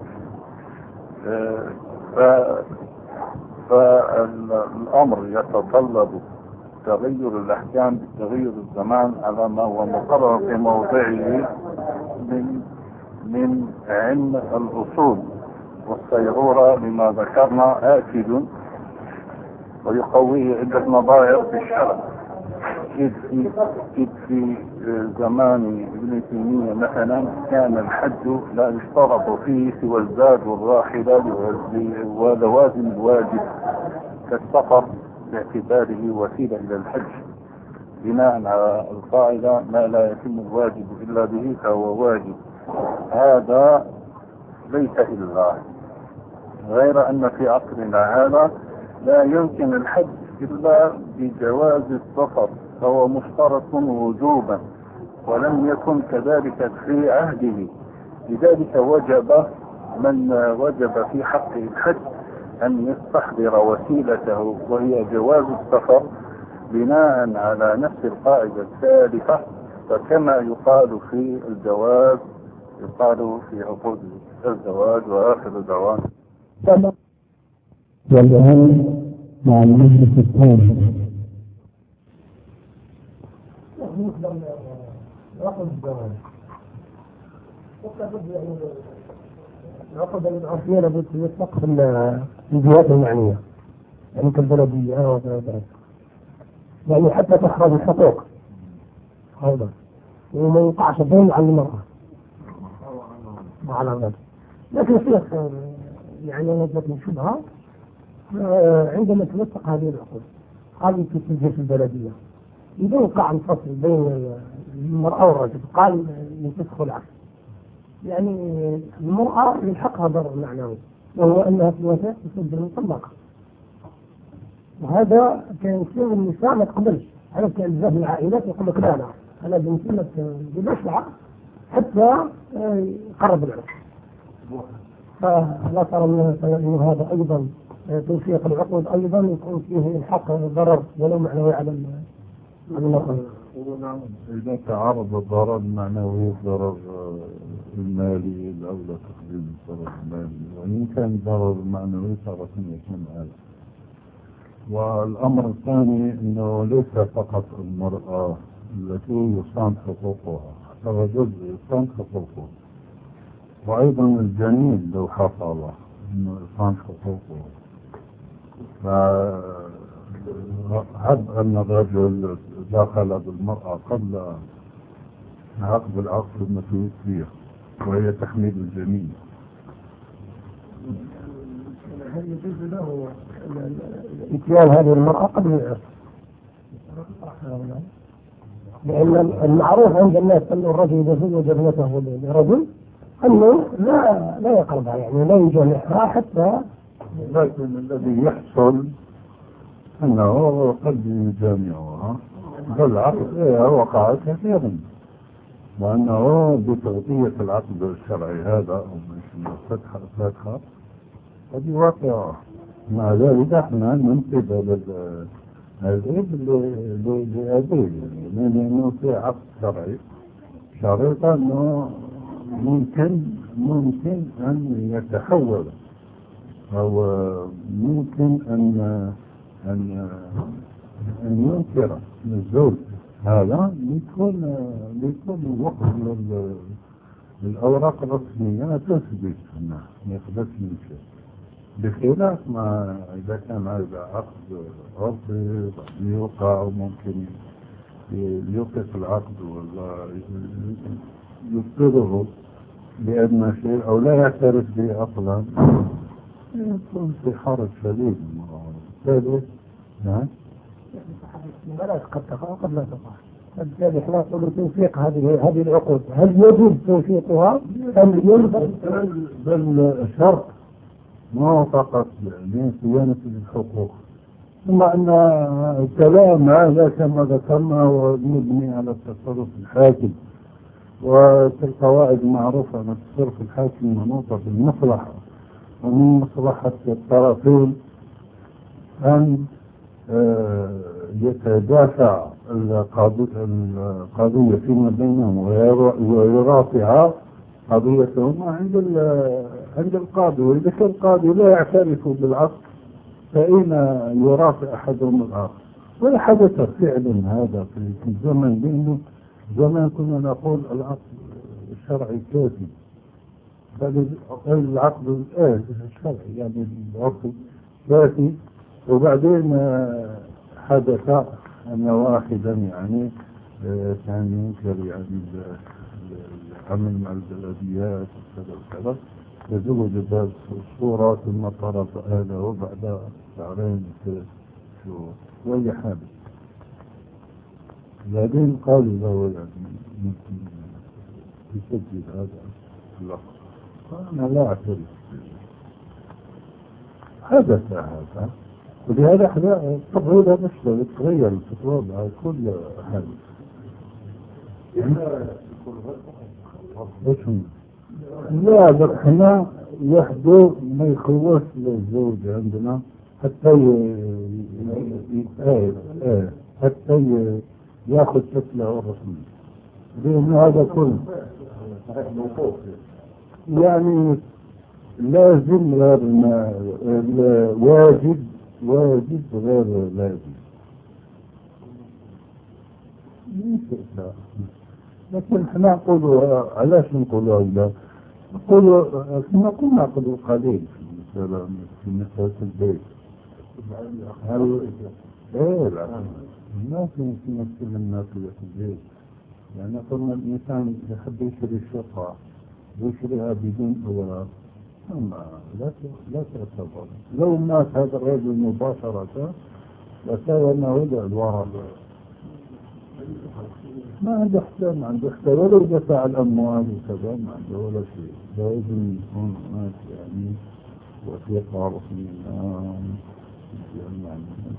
فالأمر يتطلب تغير الأحكام بتغير الزمان على ما هو مقرر في موضعه من من علم الأصول والصيرورة لما ذكرنا آكد ويقويه عدة نظائر في الشرع. إذ في, إذ في زمان ابن تيمية مثلا كان الحج لا يشترط فيه سوى الزاد والراحلة ولوازم الواجب كالسفر باعتباره وسيلة إلى الحج، بناء على القاعدة ما لا يتم الواجب إلا به فهو واجب. هذا ليس إلا، غير أن في عصرنا هذا لا يمكن الحج إلا بجواز السفر، فهو مشترط وجوبا ولم يكن كذلك في عهده. لذلك وجب من وجب في حقه الحج أن يستحضر وسيلته وهي جواز السفر بناء على نفس القاعدة الثالثة. فكما يقال في الجواز يقال في عقود الزواج. وآخر دعوانا والآن مع المجلس الثاني. عقد الزواج العقد العرفية لابد يوثق في الجهات المعنية، يعني كالبلدية وغيرها، يعني حتى تحفظ الحقوق هذا وما يقعش بين عن المرأة على ذلك. لكن في يعني نجد شبهة عندما توثق هذه العقود هذه في الجهة البلدية، إذا وقع الفصل بين المرأة والرجل قال ينفسخ العقد، يعني المرأة يلحقها ضرر معنوي وهو أنها في الوثائق تسجل مطلقة، وهذا كان يصير النساء ما تقبلش. هذا كان بزاف العائلات يقول لك لا لا أنا بنتي ما تجيبش العقد حتى يقرب العقد. فلا ترى أنه هذا أيضا توثيق العقود أيضا يكون فيه الحق ضرر ولو معنوي على المرأة. إذا تعرض الضرر المعنوي الضرر المالي الأولى تقديم الضرر المالي، وإن كان الضرر المعنوي تارة يكون هذا. والأمر الثاني أنه ليس فقط المرأة التي يصان حقوقها، حتى الرجل يصان حقوقه، وأيضا الجنين لو حصل أنه يصان حقوقه. فهب أن الرجل دخل بالمرأة قبل عقد العقد المتوفية وهي تحميل الجنين، هل يجوز له إتيان هذه المرأة قبل العقد؟ لأن المعروف عند الناس أن الرجل إذا زوج ابنته لرجل أنه لا لا يقربها، يعني لا يجامعها حتى. لكن الذي يحصل أنه قد يجامعها بالعقد وقع كثيرا، وأنه بتغطية العقد الشرعي هذا أو مش فتحة فتحة قد يوقع. مع ذلك احنا ننتبه للأذيب لأذيب، لأنه في عقد شرعي شرط أنه ممكن ممكن أن يتحول أو ممكن أن أن أن ينكر الزوج هذا بيكون بيكون وقت للأوراق الرسمية تثبت أنه ما يقدرش يمشي، بخلاف ما إذا كان هذا عقد عرفي يوقع وممكن يوقف العقد ولا يبطله بأدنى شيء أو لا يعترف به أصلا، يكون في حرج شديد. ثالث نعم بلاش قد تقع قد لا تقع. بالتالي احنا نقول توثيق هذه هذه العقود، هل يجب توثيقها ام يلزم؟ بل شرط ما فقط يعني صيانة الحقوق، ثم أن الكلام هذا كما ذكرنا هو مبني على التصرف الحاكم، والقواعد معروفة أن التصرف الحاكم منوطة بالمصلحة، ومن مصلحة الطرفين أن يتدافع القضية فيما بينهم ويرافع قضيتهم عند عند القاضي، وإذا كان القاضي لا يعترف بالعقد فإن يرافع أحدهم الآخر. وحدث فعلا هذا في الزمن، لأنه زمان كنا نقول العقد الشرعي كافي، العقد الشرعي يعني العقد كافي. وبعدين حدث أن واحدا يعني كان ينكر يعني العمل مع البلديات وكذا وكذا، تزوج بهذه الصورة ثم طرد أهله بعد شهرين ثلاث شهور وهي حامل. بعدين قال له يعني يمكن يسجل هذا اللفظ، فأنا لا أعترف. حدث هذا، ولهذا احنا طب هذا مشكلة تغير الفتوى على كل حال. لا بس احنا وحده ما يخوف للزوج عندنا حتى ي... ايه ايه حتى ي... ياخذ شكله الرسمي، لأن هذا كله يعني لازم غير ما واجب واجب غير لازم. لكن احنا نقول علاش نقولوا هذا؟ نقولوا كما كنا نقولوا قليل في مثلا في مسألة البيت. هل ايه لا الناس يمثل الناس اللي في البيت، يعني قلنا الإنسان يحب يشتري الشقة ويشتريها بدون أوراق، أما لا لا تعتبر. لو مات هذا الرجل مباشرة لكان أنه وضع الورق، ما عنده حساب، ما عنده حساب، ولو دفع الأموال وكذا ما عنده ولا شيء. لازم يكون هناك يعني وثيقة رسمية يعني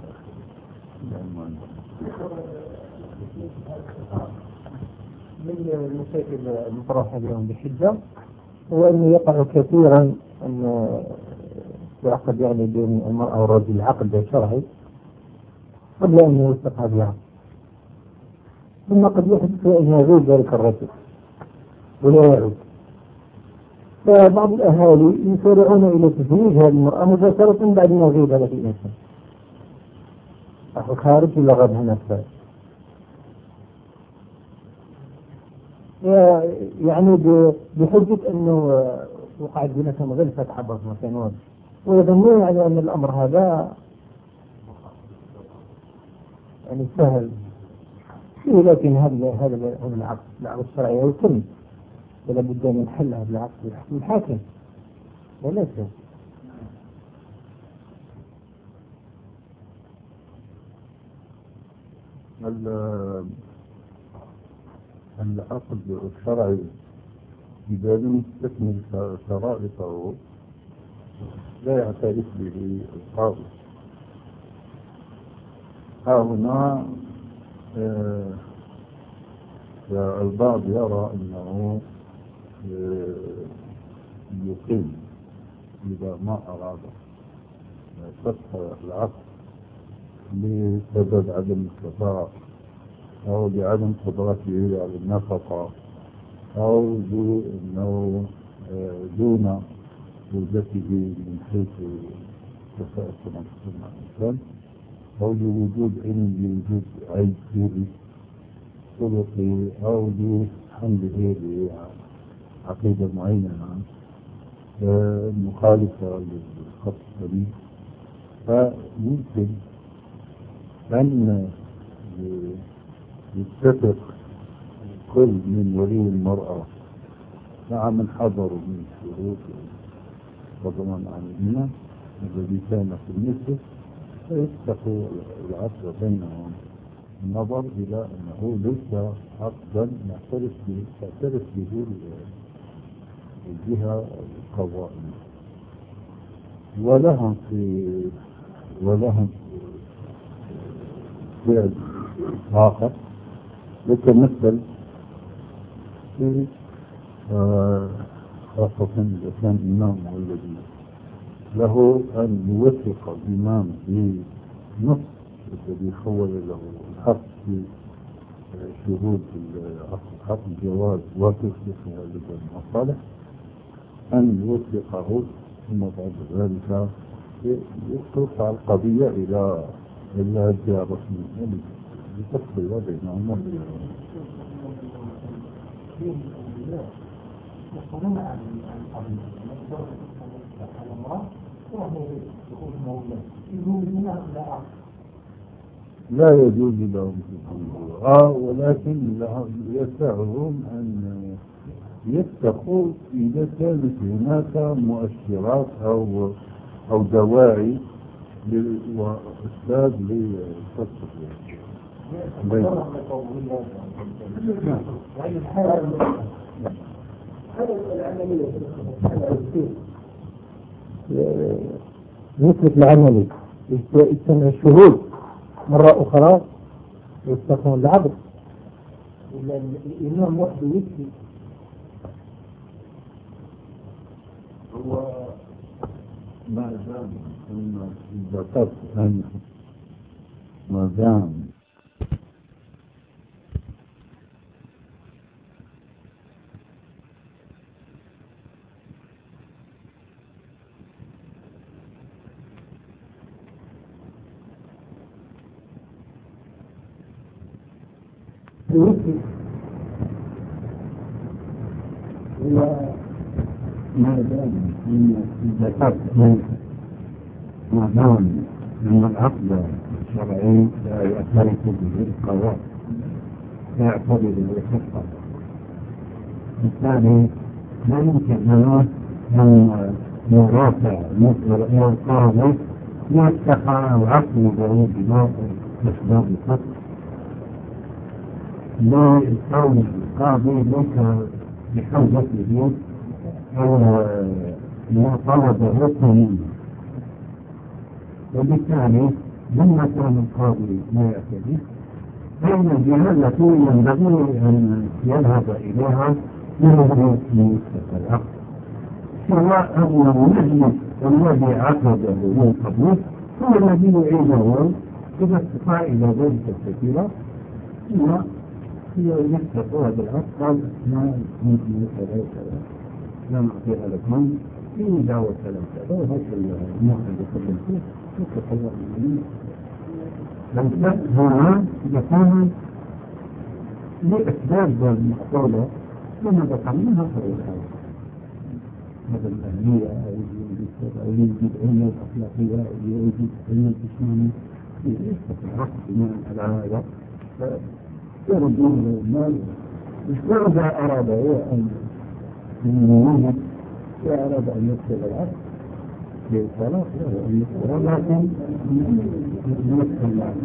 من المشاكل المطروحة اليوم بحجة هو أنه يقع كثيرا أن يعقد يعني بين المرأة والرجل عقد شرعي قبل أن يوثق هذا العقد، ثم قد يحدث أن يغيب ذلك الرجل ولا يعود. فبعض الأهالي يسارعون إلى تزويج هذه المرأة مباشرة بعد ما يغيب هذا الإنسان، أخو خارج ولا غاب هنا فات. يعني بحجة أنه وقعت بينهم غلفة حبط مثلا، ويظنون على أن الأمر هذا يعني سهل، لكن هذا هذا العقد العقد الشرعي يتم ولا بد من حل هذا العقد بحكم الحاكم وليس. العقد الشرعي إذا لم يستكمل شرائطه لا يعترف به القاضي. ها هنا آه البعض يرى أنه آه يقيم إذا ما أراد فتح العقد لسبب عدم الكفاءة أو لعدم قدرته على النفقة أو لأنه دون زوجته من حيث كفاءة الإنسان، أو لوجود علم لوجود عيب سيري خلقي أو لحمله لعقيدة معينة مخالفة للخط السليم، فيمكن أن يتفق كل من ولي المرأة مع من حضر من الشروط وضمان عنهما الذي كان في المسجد فيفتح العقد بينهم النظر إلى أنه ليس عقدا نعترف به تعترف به الجهة القضائية، ولهم في ولهم فعل آخر يتمثل في خاصة إذا كان إمام والذي له أن يوثق الإمام في نص الذي خول له الحق في شهود الحق الجواز وتصديق المصالح، أن يوثقه ثم بعد ذلك ترفع القضية إلى إلى الجهة الرسمية لتفصيل بينهم. لا يجوز لهم آه ولكن يسعهم أن يتقوا إذا كانت هناك مؤشرات أو أو دواعي وأسباب للتصرف. يثبت العملي يجتمع الشهود مرة أخرى يستخدم العبد إلا الإمام وحده يكفي. هو ما دام أن ذكرت أن ما دام ما دام ذكرت ما دام أن العقد الشرعي لا يعترف به القضاء لا يعترف به الحقة، بالتالي لا يمكن لنا أن نرافع مثل القاضي يتقى العقل بعيد بناء أسباب الحق لكون القاضي ليس بحوزته أو ما طلبه منه، وبالتالي لما كان القاضي لا يعترف فإن الجهة التي ينبغي أن يذهب إليها ينبغي في العقد، سواء أن المجلس الذي عقده من قبله هو الذي يعيده إذا استطاع إلى ذلك الكثير، ثم هي يحدث هذا العقد قال ما يمكن كذا وكذا لا نعطيها لكم في دعوة كذا وكذا وهذا الموعد يقدم فيه يتطلع منه. لم هنا يكون لأسباب المقصودة لما ذكرناها في الحال هذا الأهلية أو البدعية الأخلاقية أو البدعية الإسلامية يستطيع العقد بناء على هذا يردون المال. إذا أراد هو أن يوجد وأراد أن يدخل العقد بالطلاق له أن يدخل، لكن يدخل العقد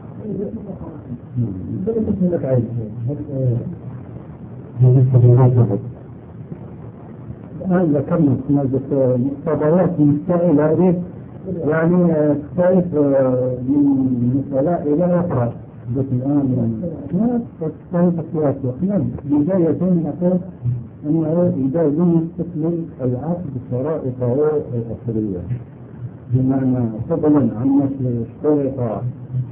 بالنسبة لك عايز بالنسبة للمجهد الآن ذكرنا مادة مقتضيات مسائل يعني تختلف من مسألة إلى أخرى، بس الآن ما تختلف اختلاف وإحنا بداية نقول أنه إذا لم يستكمل العقد بشرائطه الأصلية، بمعنى فضلا عن مثل اشترط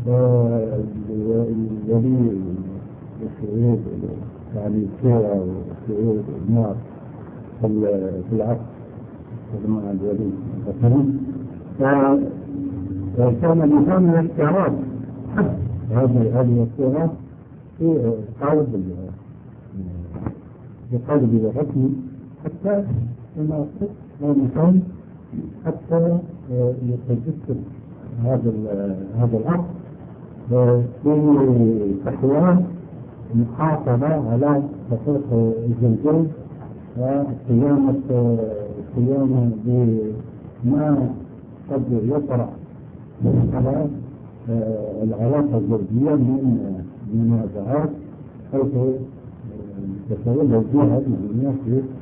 الولي الشهود يعني السيرة والشهود النار في العقد مع الولي مثلا، فكان مكان الاعتراض هذه هذه الصورة في قلب بقلب الحكم حتى كما قلت المكان حتى يتجسد هذا هذا الأمر في تحويل محافظة على حقوق الزوجين وقيامة قيامة بما قد يطرح على العلاقة الزوجية من منازعات حيث تتولد فيها هذه الناس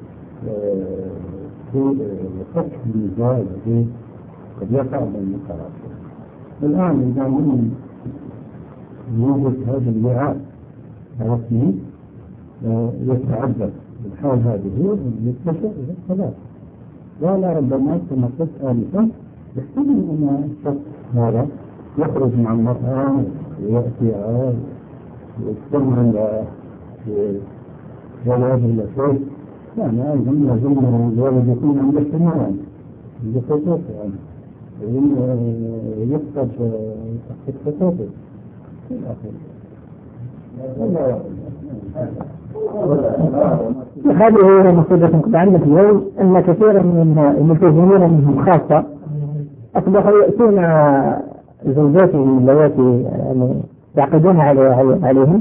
في فتح النزاع الذي قد يقع بين الطرفين. الآن إذا من يوجد هذا اللعاب الرسمي يتعذب الحال هذه يتشع إلى الثلاث، ولا ربما كما قلت آنفا يحتمل أن الشخص هذا يخرج مع المرأة ويأتي ويستمع جواب إلى شيء، يعني أيضا لازم الولد يكون عند احتمال بخطوط يعني يفقد خطوطه في الآخر. هذه مصيبة قد عندنا اليوم أن كثيرا من الملتزمين منهم خاصة أصبحوا يأتون زوجاتهم اللواتي يعني يعقدون عليهم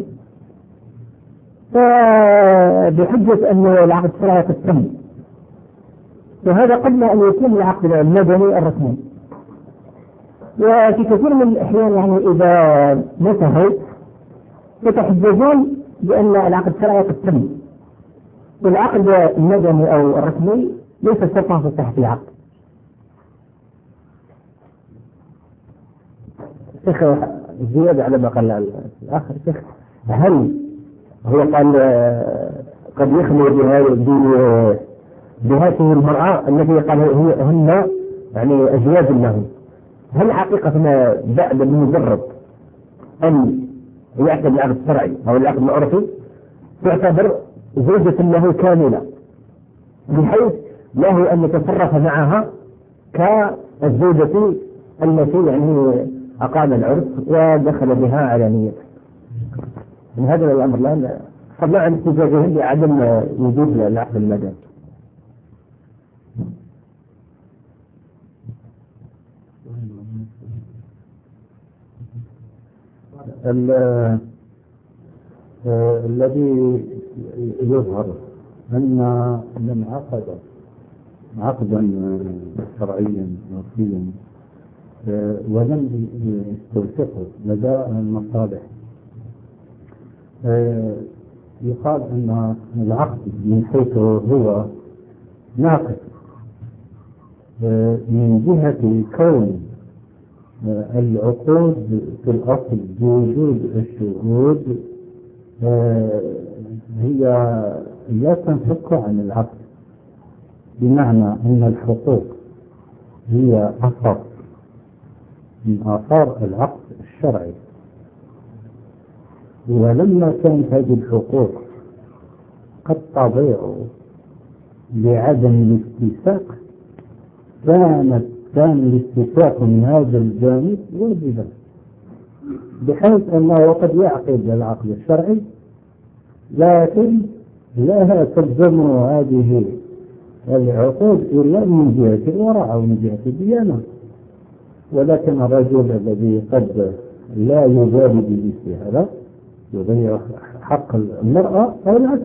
فبحجة أن العقد الشرعي قد تم، وهذا قبل أن يكون العقد المدني الرسمي. وفي كثير من الأحيان يعني إذا نتهوا يتحججون بأن العقد الشرعي قد تم، والعقد المدني أو الرسمي ليس شرطا في صحة العقد. شيخ زيادة على ما قال الآخر، شيخ هل هو قال قد يخلو بهذه المرأة التي قال هن يعني أجياد لهم، هل حقيقة ما بعد بمجرد أن يعقد العقد الشرعي أو العقد العرفي تعتبر زوجة له كاملة بحيث له أن يتصرف معها كالزوجة التي يعني أقام العرف ودخل بها على نيته؟ من هذا الأمر الآن فضلا عن احتجاجهم بعدم وجود العقد المدني. الذي يظهر أن من عقد عقدا شرعيا وفيا ولم يستوثقه لدى المصالح يقال أن العقد من حيث هو ناقص من جهة كون العقود في الأصل بوجود الشهود هي لا تنفك عن العقد، بمعنى أن الحقوق هي أثر من آثار العقد الشرعي، ولما كانت هذه الحقوق قد تضيع لعدم الاتفاق كانت كان الاتفاق من هذا الجانب واجبا، بحيث أنه قد يعقد العقد الشرعي لكن لا تلزم هذه العقود إلا من جهة الورع أو من جهة الديانة، ولكن الرجل الذي قد لا يبالي بمثل هذا يضيع حق المرأة أو العكس.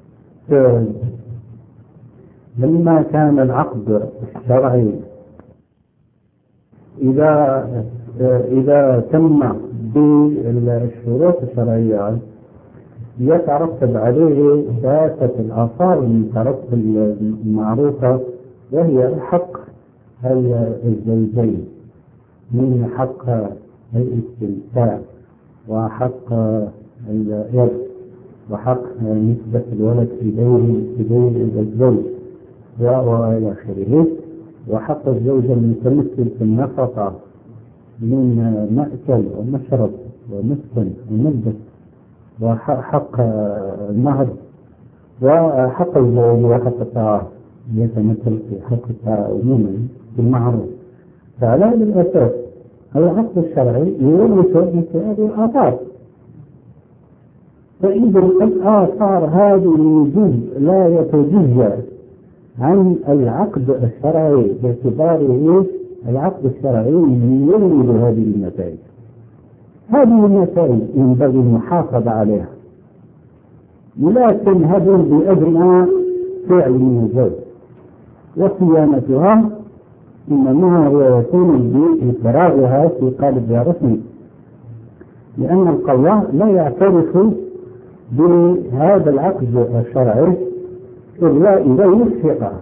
لما كان العقد الشرعي إذا إذا تم بالشروط الشرعية يترتب عليه ثلاثة الآثار المترتبة المعروفة، وهي حق الزوجين من حق الاستمتاع وحق الإرث وحق نسبة الولد إليه إليه الزوج وإلى آخره، وحق الزوجة المتمثل في النفقة من مأكل ومشرب ومسكن وملبس، وحق المهر، وحق الزوج وحق الطاعة يتمثل في حق الطاعة عموما بالمعروف. فعلى هذا الأساس العقد الشرعي يورث مثل هذه الآثار، فإذا الآثار هذه جزء لا يتجزأ عن العقد الشرعي باعتباره العقد الشرعي يولد هذه النتائج. هذه النتائج ينبغي المحافظة عليها، لكن هذا بأدنى فعل من الزوج وصيانتها إنما هو يكون بإفراغها في قالب رسمي، لأن القضاء لا يعترف بهذا العقد الشرعي إلا إذا وفق.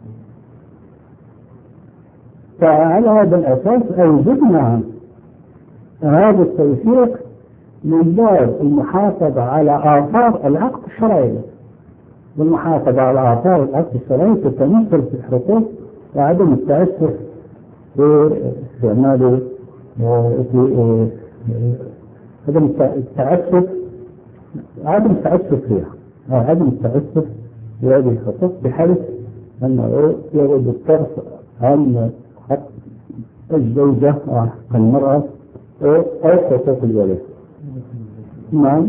فعلى هذا الأساس أوجدنا هذا التوثيق من باب المحافظة على آثار العقد الشرعي، والمحافظة على آثار العقد الشرعي تتمثل في الحقوق وعدم التأسف في استعمال في عدم التأسف عدم التأسف فيها أو عدم التأسف في هذه الحقوق، بحيث أنه يرد الطرف عن حق الزوجة وحق المرأة أو حقوق الولد. نعم.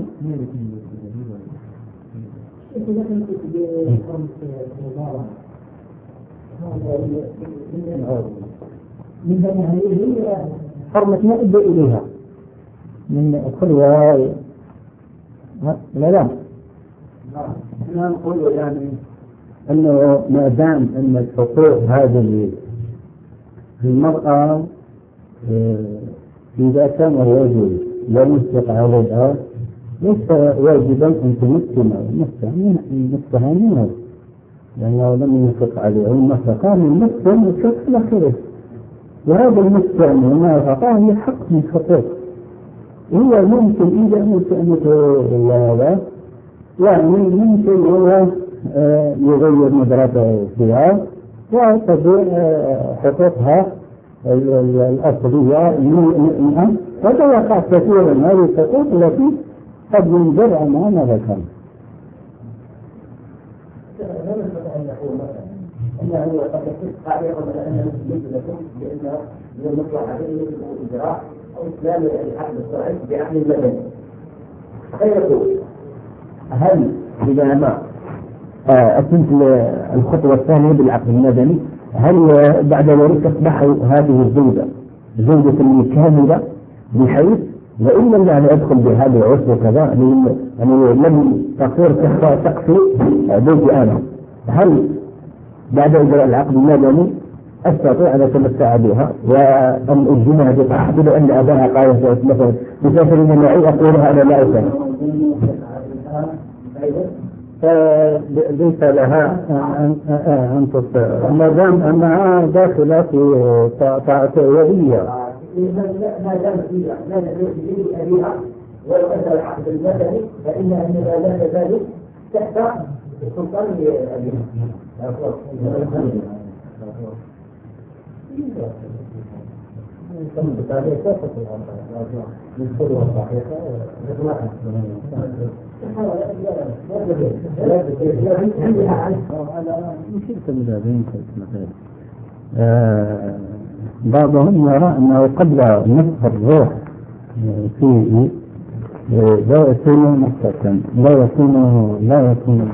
من هذه حرمة ما أدى إليها من الخلوة. لا لا أنا نقول يعني أنه ما دام أن الحقوق هذه المرأة إذا كان الرجل لا ينفق عليها ليس واجبا أن تمكن نفسها منه، لأنه لم ينفق عليها النفقة من نفسه وشوف إلى آخره. وهذا المسكن والنفقة هي حق من حقوق، هو ممكن إذا مسألة هذا يعني ممكن هو يغير نظرته فيها وتضيع حقوقها الأصلية منها، وهذا يقع كثيرا من هذه الحقوق التي قد ينظر عنها ماذا كان. هل نستطيع أن نقول مثلا أنه قد يكون قاعدة على أن المسلمين لكم بأن يطلع عليه يجب الإجراء أو إسلام الحق الشرعي بعقل المدني، فيقول هل إذا ما أتمت الخطوة الثانية بالعقل المدني هل بعد ذلك تصبح هذه الزوجة زوجة كاملة بحيث وإن لم يعني أدخل بهذا العرس وكذا يعني لم تصير تقفي زوجي أنا، هل بعد إجراء العقد المدني أستطيع أن أتمتع بها وأن أجزمها بطاعتي لأن أباها قائد مثلا بسافر من معي أقولها أنا لا أفهم فليس لها أن تصير ما دام أنها داخلة في طاعة ولية. ما دام فيها لا نزيد أبيها ولو أدى العقد المدني فإن أنها لا تزال تحت سلطان أبيها. بعضهم يرى أنه قبل نفخ الروح فيه لا يكون نفسا لا يكون لا يكون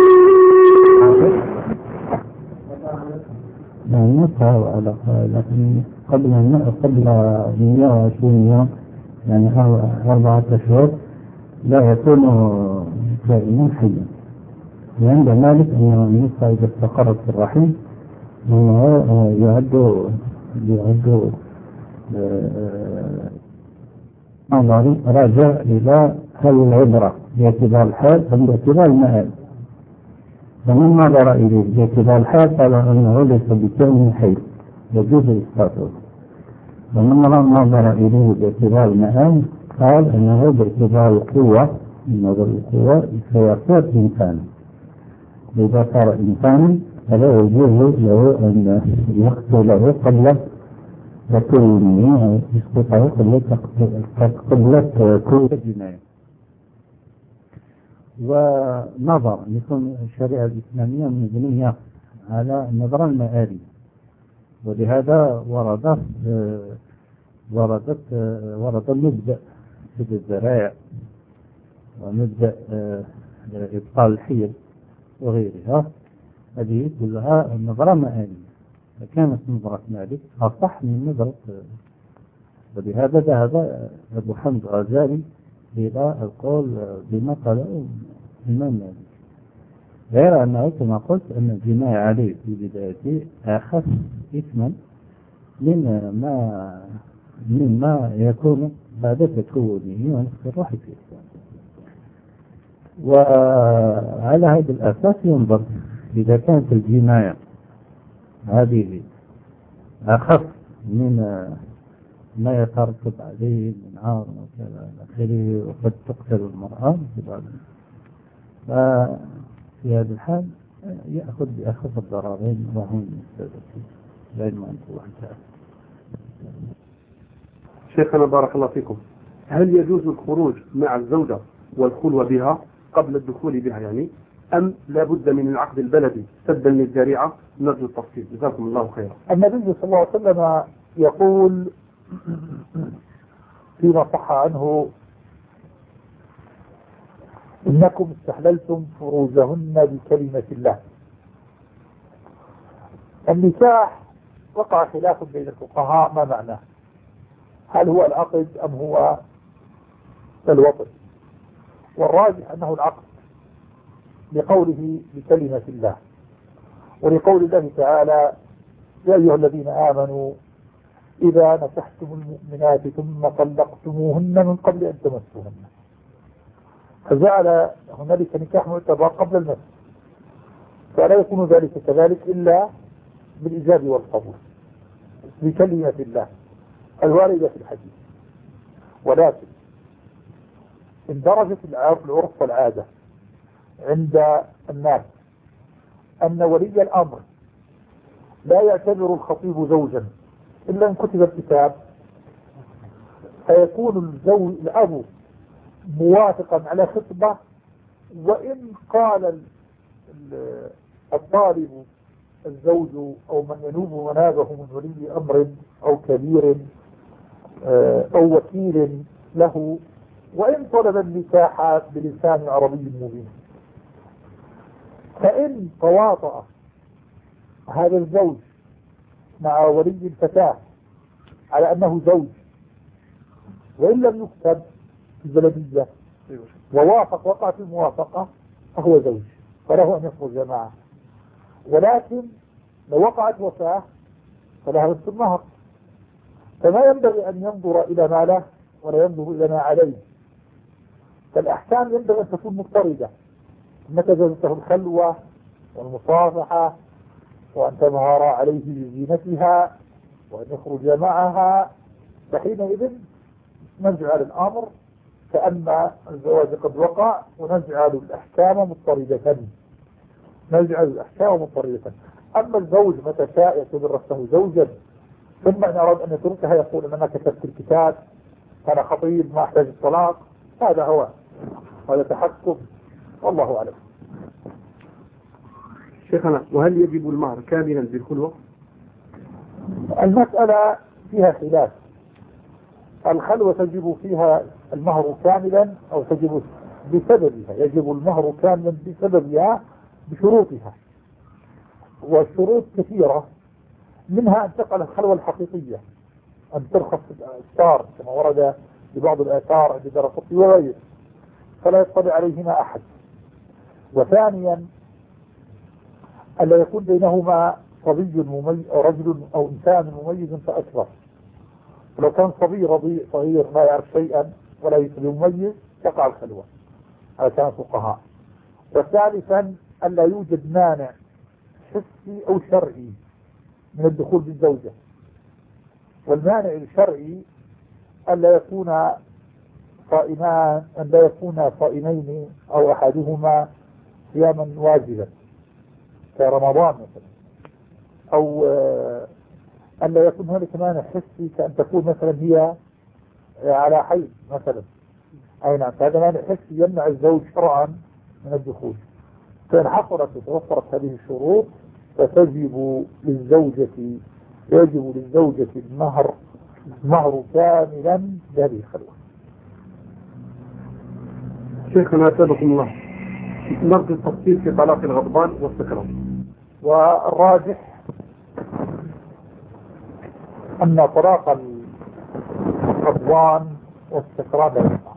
لا نفخ على لكن قبل قبل مئة وعشرين يوم يعني أربعة أشهر لا يكون كائنا حيا، وعند ذلك أن النفس إذا استقرت في الرحم أنه يعد يعد نظري راجع إلى هذه العبرة باعتبار الحال أم باعتبار المآل، فمن نظر إليه باعتبار الحال قال أنه ليس بكائن حي يجوز إسقاطه، ومن نظر إليه باعتبار المآل قال أنه باعتبار القوة من نظر القوة سيصير إنسانا، إذا صار إنسانا فلا يجوز له أن يقتله قبل تكوينه أو يسقطه قبل كل جناية. ونظر يكون الشريعة الإسلامية مبنية على النظرة المآلية، ولهذا وردت وردت ورد مبدأ سد الذرائع ومبدأ إبطال الحيل وغيرها، هذه كلها نظرة مآلية، فكانت نظرة مالك أصح من نظرة، ولهذا ذهب أبو حمد الغزالي إلى القول بما قاله الإمام مالك، غير أنه كما قلت أن الجناية عليه في بدايته أخف إثما من ما مما يكون بعد تكونه ونفس الروح فيه. وعلى هذا الأساس ينظر إذا كانت الجناية هذه أخف من ما يترتب عليه من عار وكذا آخره، وقد تقتل المرأة في بعض، ففي هذا الحال يأخذ بأخف الضررين وهم المستدرسين بعلم أن الله تعالى. شيخنا بارك الله فيكم، هل يجوز الخروج مع الزوجة والخلوة بها قبل الدخول بها يعني، أم لا بد من العقد البلدي سدا للذريعة؟ نرجو التفصيل جزاكم الله خيرا. النبي صلى الله عليه وسلم يقول فيما صح عنه: إنكم استحللتم فروجهن بكلمة الله. النكاح وقع خلاف بين الفقهاء ما معناه، هل هو العقد أم هو الوطن؟ والراجح أنه العقد لقوله بكلمة الله، ولقول الله تعالى: يا أيها الذين آمنوا إذا نكحتم المؤمنات ثم طلقتموهن من قبل أن تمسوهن، فجعل هنالك نكاح معتبر قبل المس، فلا يكون ذلك كذلك إلا بالإجاب والقبول بكلمة الله الواردة في الحديث. ولكن إن درجت العرف والعادة عند الناس أن ولي الأمر لا يعتبر الخطيب زوجا إلا أن كتب الكتاب، فيكون الزوج الأب موافقا على خطبة، وإن قال الطالب الزوج أو من ينوب منابه من ولي أمر أو كبير أو وكيل له، وإن طلب النكاح بلسان عربي مبين، فإن تواطأ هذا الزوج مع ولي الفتاة على أنه زوج، وإن لم يكتب في البلدية ووافق وقع في الموافقة فهو زوج، فله أن يخرج معه. ولكن لو وقعت وفاة فلها نصف النهر، فما ينبغي أن ينظر إلى ما له ولا ينظر إلى ما عليه، فالأحكام ينبغي أن تكون مضطردة. أنك جزته الخلوة والمصافحة، وأن تظهر عليه بزينتها، وأن يخرج معها، فحينئذ نجعل الأمر كأن الزواج قد وقع، ونجعل الأحكام مضطردة نجعل الأحكام مضطردة. أما الزوج متى شاء يعتبر نفسه زوجا، ثم إن أراد أن يتركها يقول أن أنا كتبت الكتاب، أنا خطيب ما أحتاج الطلاق، هذا هو، هذا تحكم، والله أعلم. شيخنا، وهل يجب المهر كاملا بالخلوة؟ المسألة فيها خلاف، الخلوة تجب فيها المهر كاملا أو تجب بسببها، يجب المهر كاملا بسببها بشروطها، والشروط كثيرة، منها أن تقع الخلوة الحقيقية، أن ترخص الأشتار كما ورد في بعض الآثار عند درقطي وغيره، فلا يطلع عليهما أحد. وثانيا ألا يكون بينهما صبي مميز أو رجل أو إنسان مميز فأكبر، ولو كان صبي رضيع صغير لا يعرف شيئا ولا يميز تقع الخلوة على كلام الفقهاء. وثالثا ألا يوجد مانع حسي أو شرعي من الدخول بالزوجة، والمانع الشرعي ألا يكون صائمان أن لا يكون صائمين أو أحدهما صياما واجبا كرمضان مثلا، أو أن لا يكون هناك مانع حسي كأن تكون مثلا هي على حيض مثلا، أي نعم، هذا مانع حسي يمنع الزوج شرعا من الدخول. فإن حصلت وتوفرت هذه الشروط فتجب للزوجة يجب للزوجة المهر مهر كاملا بهذه الخلوة. شيخنا أسألكم الله، نرجو التفصيل في طلاق الغضبان والسكران. والراجح أن طلاق الغضبان والسكران لا يقع،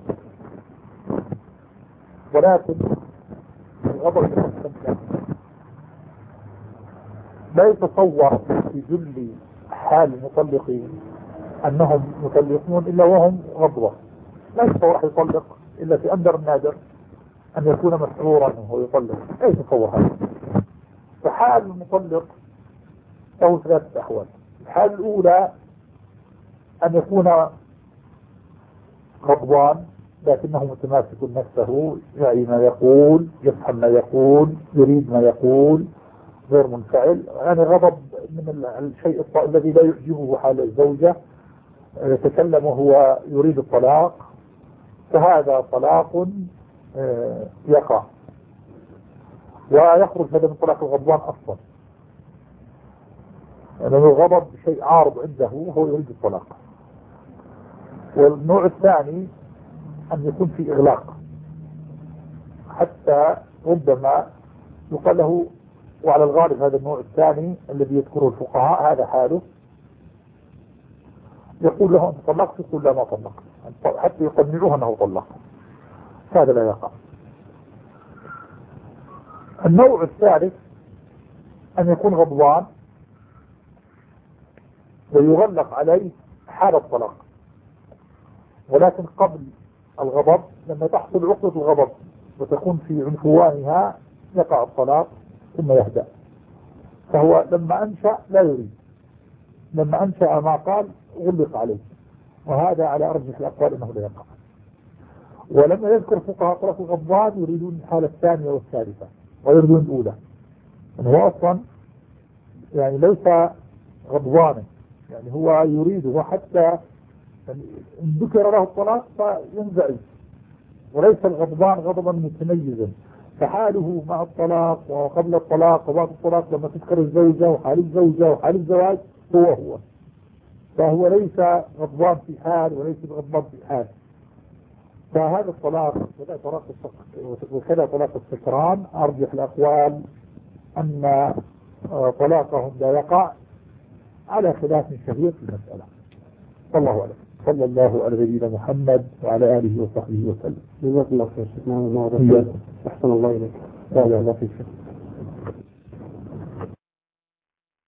ولكن الغضب المستمتع لا يتصور في جل حال المطلقين أنهم يطلقون إلا وهم غضبة، لا يتصور راح يطلق إلا في أندر النادر أن يكون مسرورا وهو يطلق، لا يتصور هذا. فحال المطلق له ثلاثة أحوال. الحالة الأولى أن يكون غضبان لكنه متماسك نفسه، يعي ما يقول، يفهم ما يقول، يريد ما يقول، غير منفعل، يعني غضب من الشيء الذي لا يعجبه حال الزوجة، يتكلم وهو يريد الطلاق، فهذا طلاق يقع ويخرج هذا من طلاق الغضبان أصلا، لأن يعني الغضب شيء عارض عنده وهو يريد الطلاق. والنوع الثاني أن يكون في إغلاق، حتى ربما يقال له، وعلى الغالب هذا النوع الثاني الذي يذكره الفقهاء هذا حاله، يقول له أنت طلقت، يقول لا ما طلقت، حتى يقنعوه أنه طلق، هذا لا يقع. النوع الثالث أن يكون غضبان ويغلق عليه حال الطلاق، ولكن قبل الغضب لما تحصل عقدة الغضب وتكون في عنفوانها يقع الطلاق ثم يهدأ. فهو لما أنشأ لا يريد، لما أنشأ ما قال غلق عليه، وهذا على أرجح الأقوال أنه لا يقع. ولما يذكر فقهاء طرف الغضبان يريدون الحالة الثانية والثالثة ويريدون الأولى، هو أصلا يعني ليس غضبانا، يعني هو يريده حتى يعني إن ذكر له الطلاق فينزعج، وليس الغضبان غضبا متميزا، فحاله مع الطلاق وقبل الطلاق وبعد الطلاق لما تذكر الزوجة وحال الزوجة وحال الزواج هو هو، فهو ليس غضبان في حال وليس غضبان في حال. فهذا الطلاق وكذا طلاق السكران أرجح الأقوال أن طلاقهم لا يقع، على خلاف شهير في المسألة. والله أعلم. صلى الله على نبينا محمد وعلى آله وصحبه وسلم. جزاك الله خير. شكرا. أحسن الله إليك. لا لا لا في شيء.